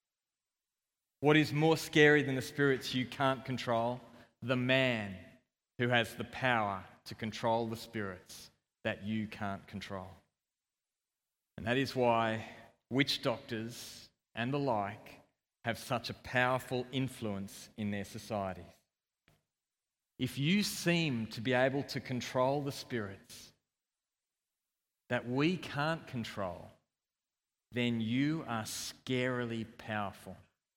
Speaker 1: What is more scary than the spirits you can't control? The man who has the power to control the spirits that you can't control. And that is why witch doctors and the like have such a powerful influence in their societies. If you seem to be able to control the spirits that we can't control, then you are scarily powerful.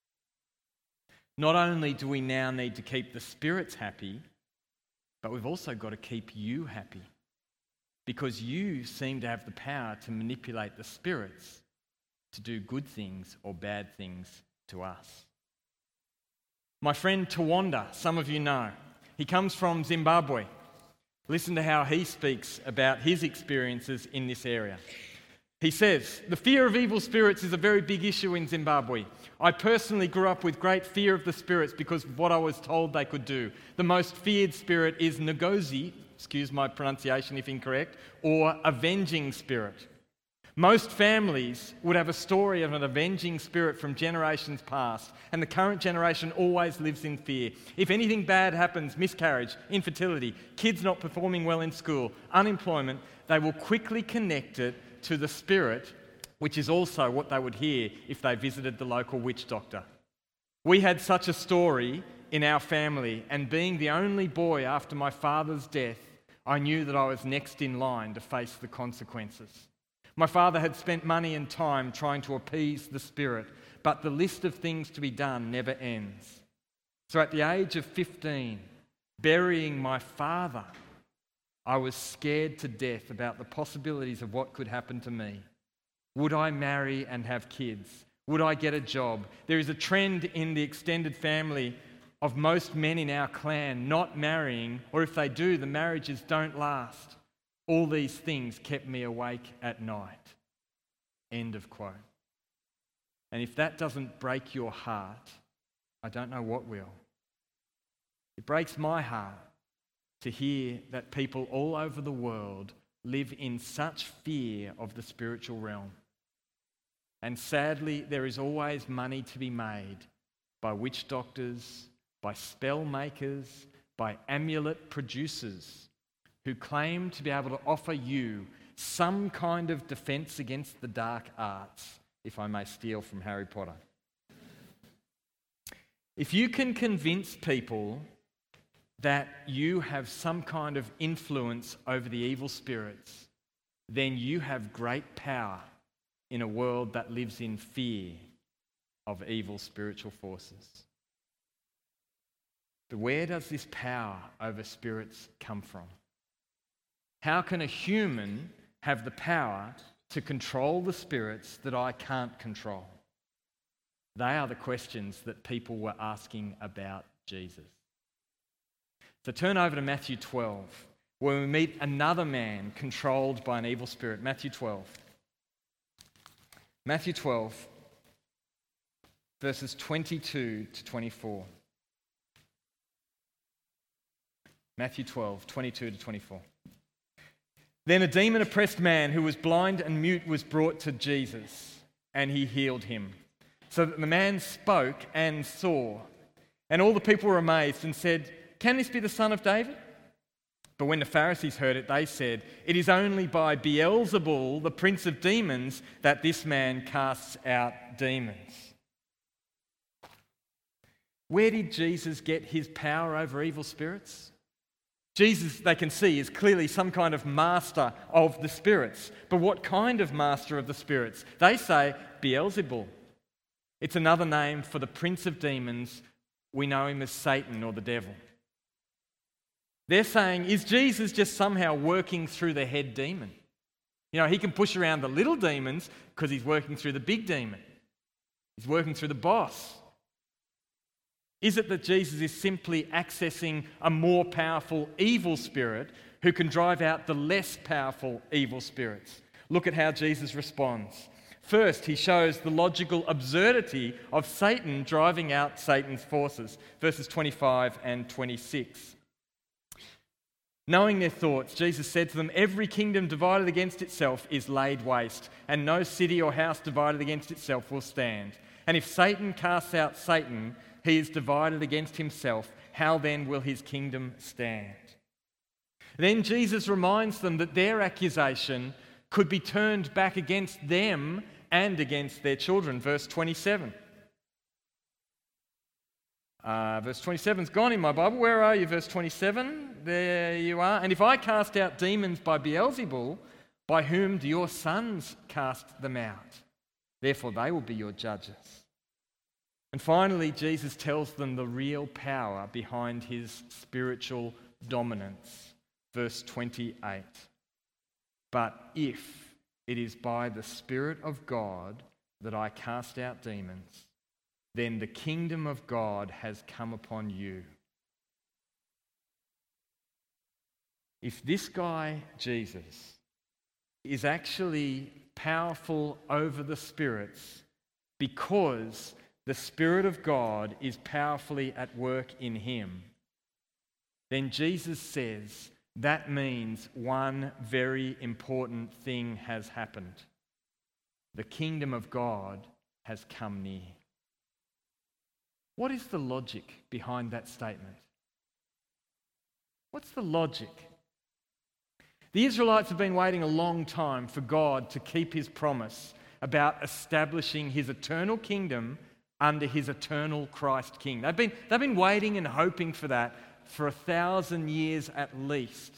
Speaker 1: Not only do we now need to keep the spirits happy, but we've also got to keep you happy, because you seem to have the power to manipulate the spirits to do good things or bad things to us. My friend Tawanda, some of you know, he comes from Zimbabwe. Listen to how he speaks about his experiences in this area. He says, "The fear of evil spirits is a very big issue in Zimbabwe. I personally grew up with great fear of the spirits because of what I was told they could do. The most feared spirit is Ngozi, excuse my pronunciation if incorrect, or avenging spirit. Most families would have a story of an avenging spirit from generations past, and the current generation always lives in fear. If anything bad happens, miscarriage, infertility, kids not performing well in school, unemployment, they will quickly connect it to the spirit, which is also what they would hear if they visited the local witch doctor. We had such a story in our family, and being the only boy after my father's death, I knew that I was next in line to face the consequences. My father had spent money and time trying to appease the spirit, but the list of things to be done never ends. So at the age of fifteen, burying my father, I was scared to death about the possibilities of what could happen to me. Would I marry and have kids? Would I get a job? There is a trend in the extended family of most men in our clan not marrying, or if they do, the marriages don't last. All these things kept me awake at night." End of quote. And if that doesn't break your heart, I don't know what will. It breaks my heart to hear that people all over the world live in such fear of the spiritual realm. And sadly, there is always money to be made by witch doctors, by spell makers, by amulet producers who claim to be able to offer you some kind of defense against the dark arts, if I may steal from Harry Potter. If you can convince people that you have some kind of influence over the evil spirits, then you have great power in a world that lives in fear of evil spiritual forces. But where does this power over spirits come from? How can a human have the power to control the spirits that I can't control? They are the questions that people were asking about Jesus. So turn over to Matthew twelve, where we meet another man controlled by an evil spirit. Matthew twelve. Matthew twelve, verses twenty-two to twenty-four. Matthew twelve, twenty-two to twenty-four. Then a demon-oppressed man who was blind and mute was brought to Jesus, and he healed him, so that the man spoke and saw. And all the people were amazed and said, "Can this be the son of David?" But when the Pharisees heard it, they said, "It is only by Beelzebul, the prince of demons, that this man casts out demons." Where did Jesus get his power over evil spirits? Jesus, they can see, is clearly some kind of master of the spirits. But what kind of master of the spirits? They say Beelzebul. It's another name for the prince of demons. We know him as Satan or the devil. They're saying, is Jesus just somehow working through the head demon? You know, he can push around the little demons because he's working through the big demon. He's working through the boss. Is it that Jesus is simply accessing a more powerful evil spirit who can drive out the less powerful evil spirits? Look at how Jesus responds. First, he shows the logical absurdity of Satan driving out Satan's forces. Verses twenty-five and twenty-six. Knowing their thoughts, Jesus said to them, "Every kingdom divided against itself is laid waste, and no city or house divided against itself will stand. And if Satan casts out Satan, he is divided against himself. How then will his kingdom stand?" Then Jesus reminds them that their accusation could be turned back against them and against their children. Verse twenty-seven. Uh, verse twenty-seven's gone in my Bible. Where are you? Verse twenty-seven. There you are. "And if I cast out demons by Beelzebul, by whom do your sons cast them out? Therefore they will be your judges." And finally, Jesus tells them the real power behind his spiritual dominance. Verse twenty-eight. "But if it is by the Spirit of God that I cast out demons, then the kingdom of God has come upon you." If this guy, Jesus, is actually powerful over the spirits because the Spirit of God is powerfully at work in him, then Jesus says that means one very important thing has happened. The kingdom of God has come near. What is the logic behind that statement? What's the logic? The Israelites have been waiting a long time for God to keep his promise about establishing his eternal kingdom under his eternal Christ King. They've been, they've been waiting and hoping for that for a thousand years at least.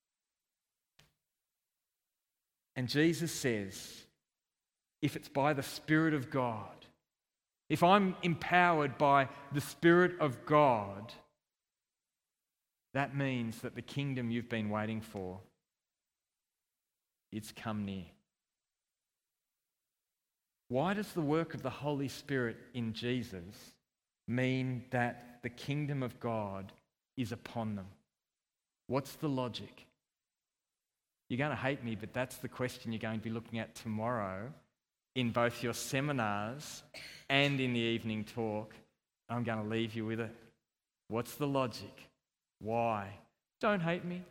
Speaker 1: And Jesus says, if it's by the Spirit of God, if I'm empowered by the Spirit of God, that means that the kingdom you've been waiting for, it's come near. Why does the work of the Holy Spirit in Jesus mean that the kingdom of God is upon them? What's the logic? You're going to hate me, but that's the question you're going to be looking at tomorrow in both your seminars and in the evening talk. I'm going to leave you with it. What's the logic? Why? Don't hate me.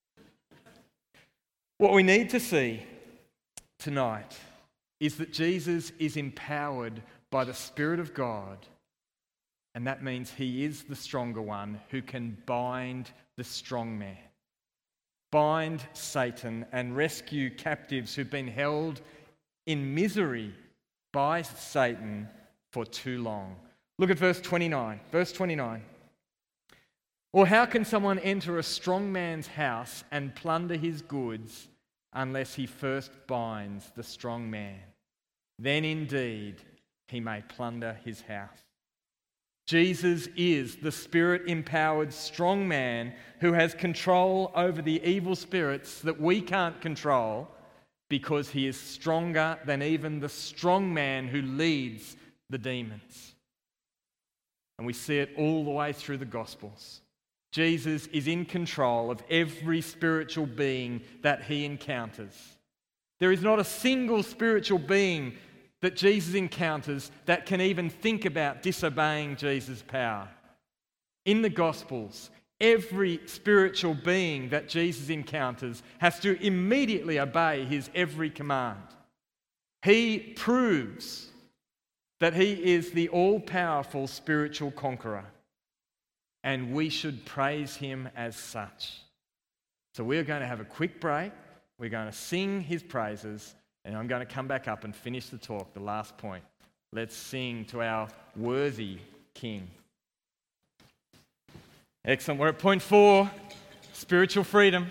Speaker 1: What we need to see tonight is that Jesus is empowered by the Spirit of God, and that means he is the stronger one who can bind the strong man, bind Satan and rescue captives who've been held in misery by Satan for too long. Look at verse twenty-nine. Verse twenty-nine. "Or how can someone enter a strong man's house and plunder his goods unless he first binds the strong man? Then indeed he may plunder his house." Jesus is the Spirit-empowered strong man who has control over the evil spirits that we can't control, because he is stronger than even the strong man who leads the demons. And we see it all the way through the Gospels. Jesus is in control of every spiritual being that he encounters. There is not a single spiritual being that Jesus encounters that can even think about disobeying Jesus' power. In the Gospels, Every spiritual being that Jesus encounters has to immediately obey his every command. He proves that he is the all-powerful spiritual conqueror, and we should praise him as such. So we're going to have a quick break. We're going to sing his praises, and I'm going to come back up and finish the talk, the last point. Let's sing to our worthy King. Excellent. We're at point four, spiritual freedom.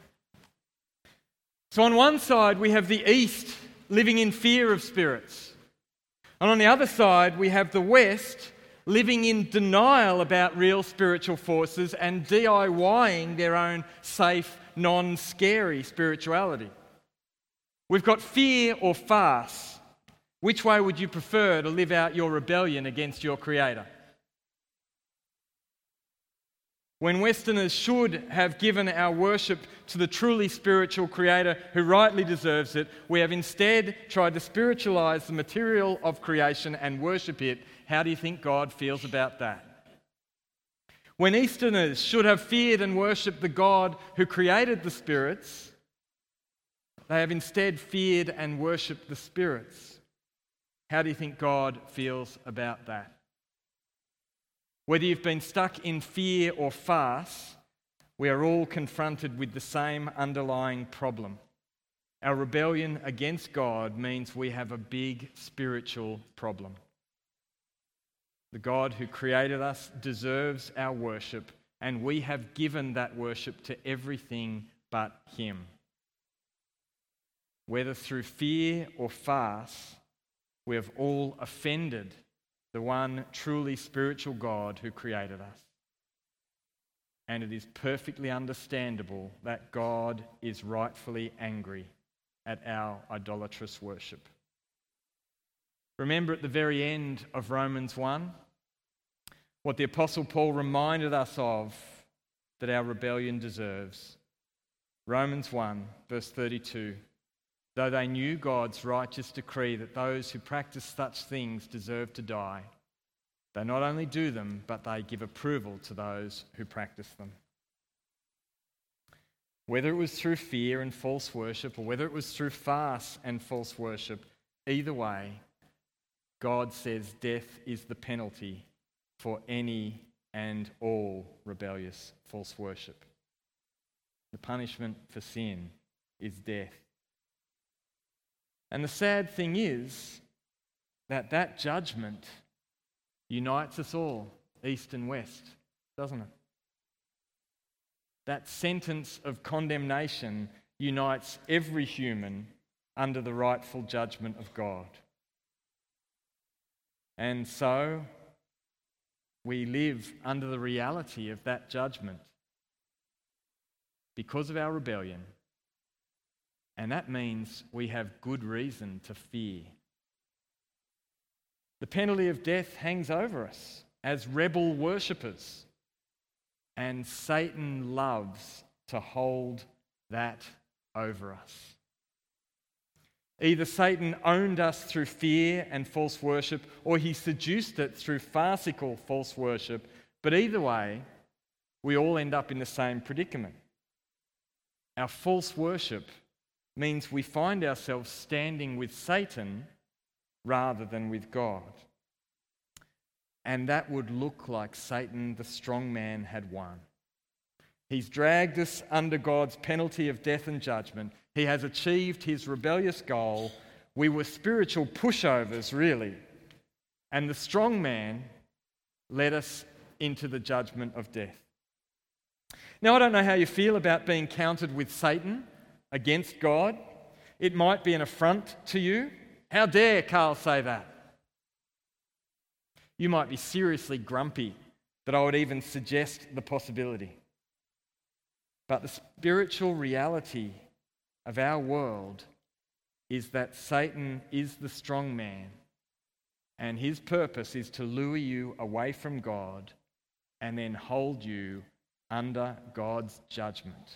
Speaker 1: So on one side, we have the East living in fear of spirits. And on the other side, we have the West living in denial about real spiritual forces and DIYing their own safe, non-scary spirituality. We've got fear or farce. Which way would you prefer to live out your rebellion against your Creator? When Westerners should have given our worship to the truly spiritual Creator who rightly deserves it, we have instead tried to spiritualize the material of creation and worship it. How do you think God feels about that? When Easterners should have feared and worshipped the God who created the spirits, they have instead feared and worshipped the spirits. How do you think God feels about that? Whether you've been stuck in fear or farce, we are all confronted with the same underlying problem. Our rebellion against God means we have a big spiritual problem. The God who created us deserves our worship, and we have given that worship to everything but him. Whether through fear or farce, we have all offended the one truly spiritual God who created us. And it is perfectly understandable that God is rightfully angry at our idolatrous worship. Remember at the very end of Romans one, what the Apostle Paul reminded us of that our rebellion deserves. Romans one, verse thirty-two. Though they knew God's righteous decree that those who practice such things deserve to die, they not only do them, but they give approval to those who practice them. Whether it was through fear and false worship, or whether it was through farce and false worship, either way, God says death is the penalty for any and all rebellious false worship. The punishment for sin is death. And the sad thing is that that judgment unites us all, East and West, doesn't it? That sentence of condemnation unites every human under the rightful judgment of God. And so we live under the reality of that judgment because of our rebellion. And that means we have good reason to fear. The penalty of death hangs over us as rebel worshippers, and Satan loves to hold that over us. Either Satan owned us through fear and false worship, or he seduced it through farcical false worship, but either way, we all end up in the same predicament. Our false worship means we find ourselves standing with Satan rather than with God. And that would look like Satan, the strong man, had won. He's dragged us under God's penalty of death and judgment. He has achieved his rebellious goal. We were spiritual pushovers, really. And the strong man led us into the judgment of death. Now, I don't know how you feel about being counted with Satan against God. It might be an affront to you. How dare Carl say that? You might be seriously grumpy that I would even suggest the possibility. But the spiritual reality of our world is that Satan is the strong man, and his purpose is to lure you away from God and then hold you under God's judgment.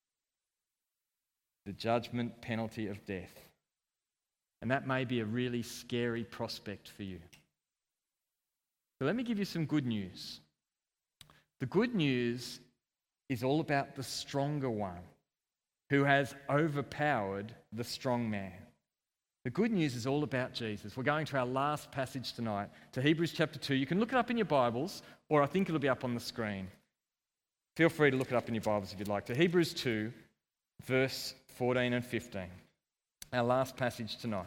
Speaker 1: The judgment penalty of death. And that may be a really scary prospect for you. But let me give you some good news. The good news is all about the stronger one who has overpowered the strong man. The good news is all about Jesus. We're going to our last passage tonight, to Hebrews chapter two. You can look it up in your Bibles, or I think it'll be up on the screen. Feel free to look it up in your Bibles if you'd like to. Hebrews two, verse fourteen and fifteen. Our last passage tonight.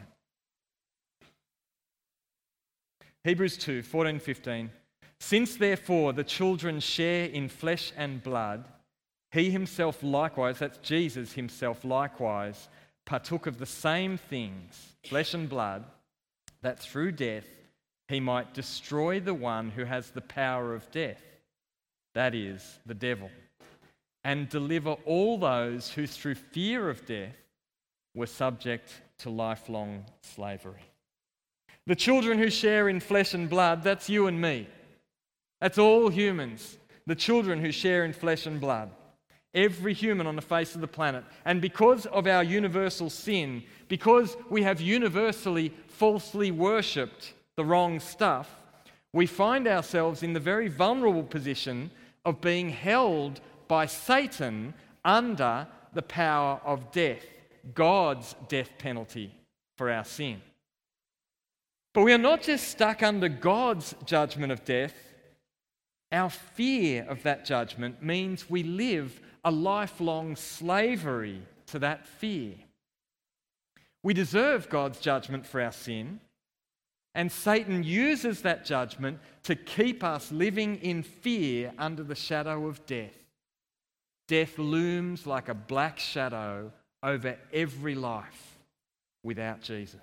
Speaker 1: Hebrews two, fourteen and fifteen. Since therefore the children share in flesh and blood, he himself likewise, that's Jesus himself likewise, partook of the same things, flesh and blood, that through death he might destroy the one who has the power of death, that is, the devil, and deliver all those who through fear of death were subject to lifelong slavery. The children who share in flesh and blood, that's you and me. That's all humans, the children who share in flesh and blood. Every human on the face of the planet. And because of our universal sin, because we have universally falsely worshipped the wrong stuff, we find ourselves in the very vulnerable position of being held by Satan under the power of death, God's death penalty for our sin. But we are not just stuck under God's judgment of death. Our fear of that judgment means we live a lifelong slavery to that fear. We deserve God's judgment for our sin, and Satan uses that judgment to keep us living in fear under the shadow of death. Death looms like a black shadow over every life without Jesus.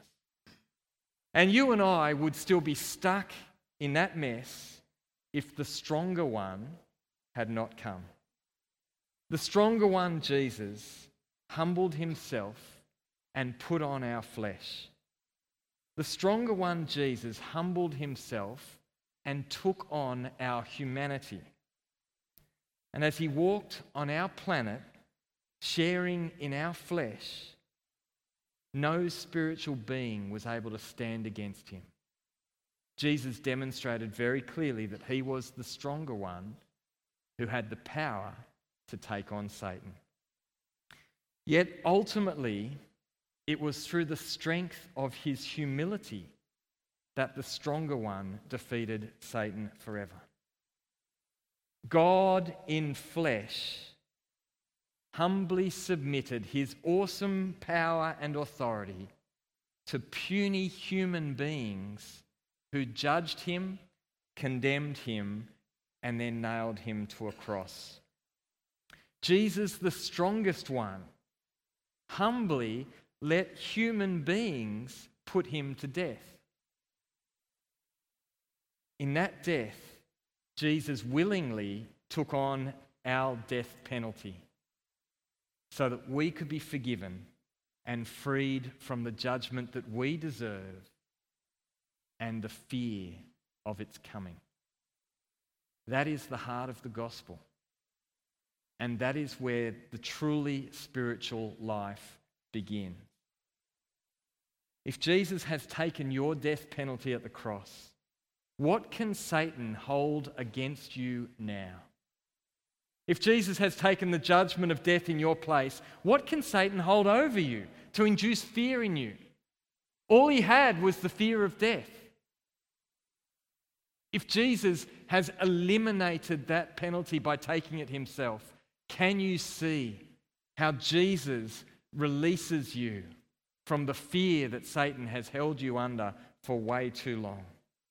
Speaker 1: And you and I would still be stuck in that mess if the stronger one had not come. The stronger one, Jesus, humbled himself and put on our flesh. The stronger one, Jesus, humbled himself and took on our humanity. And as he walked on our planet, sharing in our flesh, no spiritual being was able to stand against him. Jesus demonstrated very clearly that he was the stronger one who had the power to take on Satan. Yet ultimately, it was through the strength of his humility that the stronger one defeated Satan forever. God in flesh humbly submitted his awesome power and authority to puny human beings who judged him, condemned him, and then nailed him to a cross. Jesus, the strongest one, humbly let human beings put him to death. In that death, Jesus willingly took on our death penalty so that we could be forgiven and freed from the judgment that we deserve and the fear of its coming. That is the heart of the gospel. And that is where the truly spiritual life begins. If Jesus has taken your death penalty at the cross, what can Satan hold against you now? If Jesus has taken the judgment of death in your place, what can Satan hold over you to induce fear in you? All he had was the fear of death. If Jesus has eliminated that penalty by taking it himself, can you see how Jesus releases you from the fear that Satan has held you under for way too long?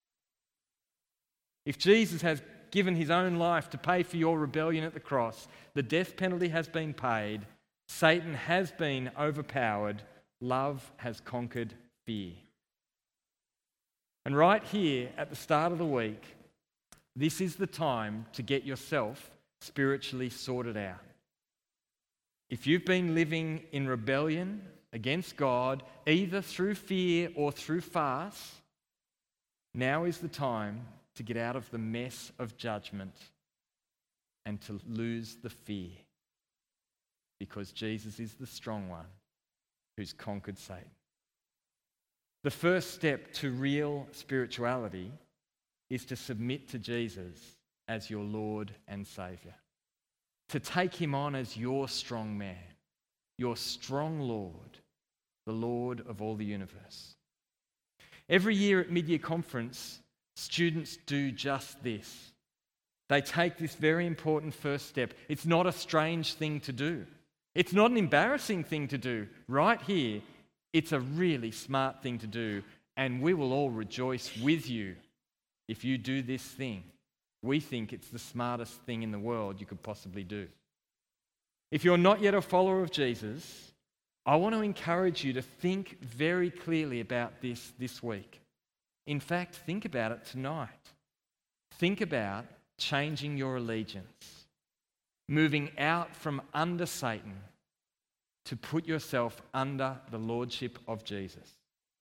Speaker 1: If Jesus has given his own life to pay for your rebellion at the cross, the death penalty has been paid, Satan has been overpowered, love has conquered fear. And right here at the start of the week, this is the time to get yourself spiritually sorted out. If you've been living in rebellion against God, either through fear or through fast, now is the time to get out of the mess of judgment and to lose the fear, because Jesus is the strong one who's conquered Satan. The first step to real spirituality is to submit to Jesus as your Lord and Saviour. to take him on as your strong man, your strong Lord, the Lord of all the universe. Every year at mid-year conference, students do just this. They take this very important first step. It's not a strange thing to do. It's not an embarrassing thing to do. Right here, it's a really smart thing to do, and we will all rejoice with you if you do this thing. We think it's the smartest thing in the world you could possibly do. If you're not yet a follower of Jesus, I want to encourage you to think very clearly about this this week. In fact, think about it tonight. Think about changing your allegiance, moving out from under Satan to put yourself under the lordship of Jesus.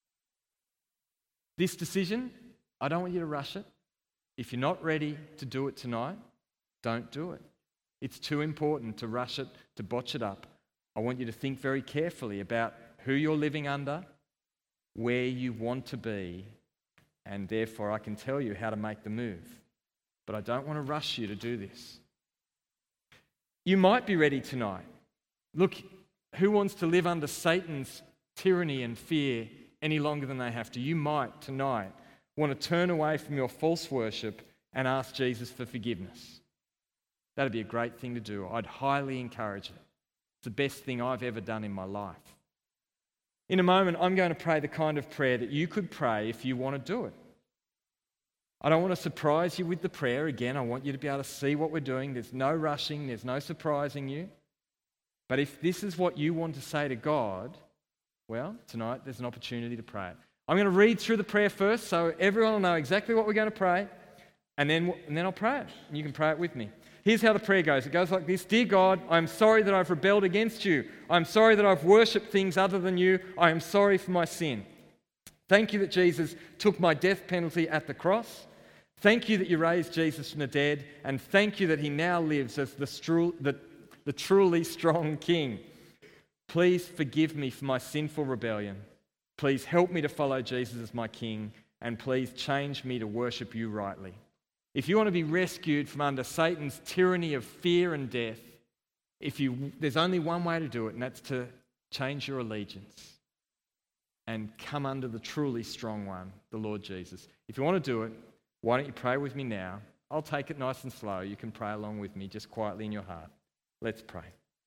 Speaker 1: This decision, I don't want you to rush it. If you're not ready to do it tonight, don't do it. It's too important to rush it, to botch it up. I want you to think very carefully about who you're living under, where you want to be, and therefore I can tell you how to make the move. But I don't want to rush you to do this. You might be ready tonight. Look, who wants to live under Satan's tyranny and fear any longer than they have to? You might tonight want to turn away from your false worship and ask Jesus for forgiveness. That'd be a great thing to do. I'd highly encourage it. It's the best thing I've ever done in my life. In a moment, I'm going to pray the kind of prayer that you could pray if you want to do it. I don't want to surprise you with the prayer. Again, I want you to be able to see what we're doing. There's no rushing. There's no surprising you. But if this is what you want to say to God, well, tonight there's an opportunity to pray it. I'm going to read through the prayer first so everyone will know exactly what we're going to pray, and then, and then I'll pray it, and you can pray it with me. Here's how the prayer goes. It goes like this. Dear God, I'm sorry that I've rebelled against you. I'm sorry that I've worshipped things other than you. I am sorry for my sin. Thank you that Jesus took my death penalty at the cross. Thank you that you raised Jesus from the dead, and thank you that he now lives as the, stru- the, the truly strong King. Please forgive me for my sinful rebellion. Please help me to follow Jesus as my King, and please change me to worship you rightly. If you want to be rescued from under Satan's tyranny of fear and death, if you, there's only one way to do it, and that's to change your allegiance and come under the truly strong one, the Lord Jesus. If you want to do it, why don't you pray with me now? I'll take it nice and slow. You can pray along with me, just quietly in your heart. Let's pray.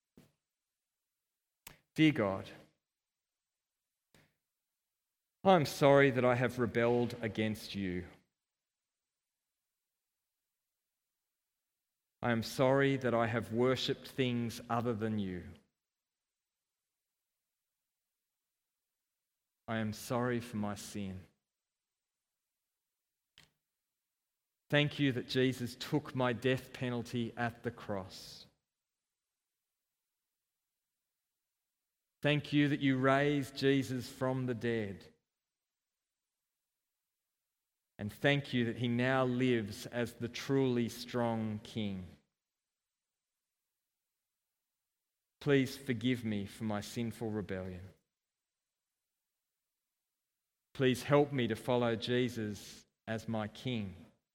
Speaker 1: Dear God, I'm sorry that I have rebelled against you. I am sorry that I have worshipped things other than you. I am sorry for my sin. Thank you that Jesus took my death penalty at the cross. Thank you that you raised Jesus from the dead. And thank you that he now lives as the truly strong King. Please forgive me for my sinful rebellion. Please help me to follow Jesus as my King.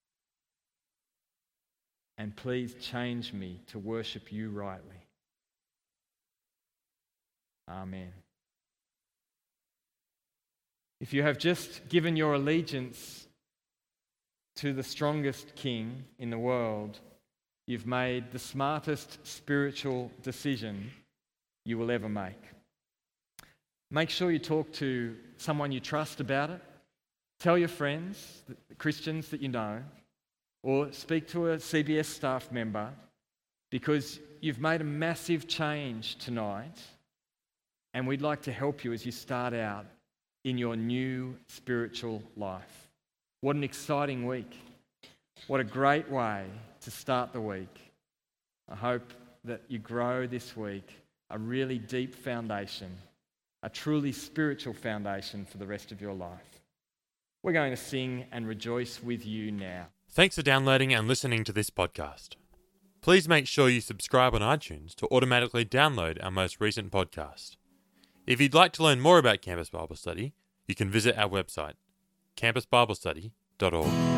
Speaker 1: And please change me to worship you rightly. Amen. If you have just given your allegiance to the strongest King in the world, you've made the smartest spiritual decision you will ever make. Make sure you talk to someone you trust about it. Tell your friends, the Christians that you know, or speak to a C B S staff member, because you've made a massive change tonight, and we'd like to help you as you start out in your new spiritual life. What an exciting week. What a great way to start the week. I hope that you grow this week a really deep foundation, a truly spiritual foundation for the rest of your life. We're going to sing and rejoice with you now.
Speaker 2: Thanks for downloading and listening to this podcast. Please make sure you subscribe on iTunes to automatically download our most recent podcast. If you'd like to learn more about Campus Bible Study, you can visit our website, campus bible study dot org.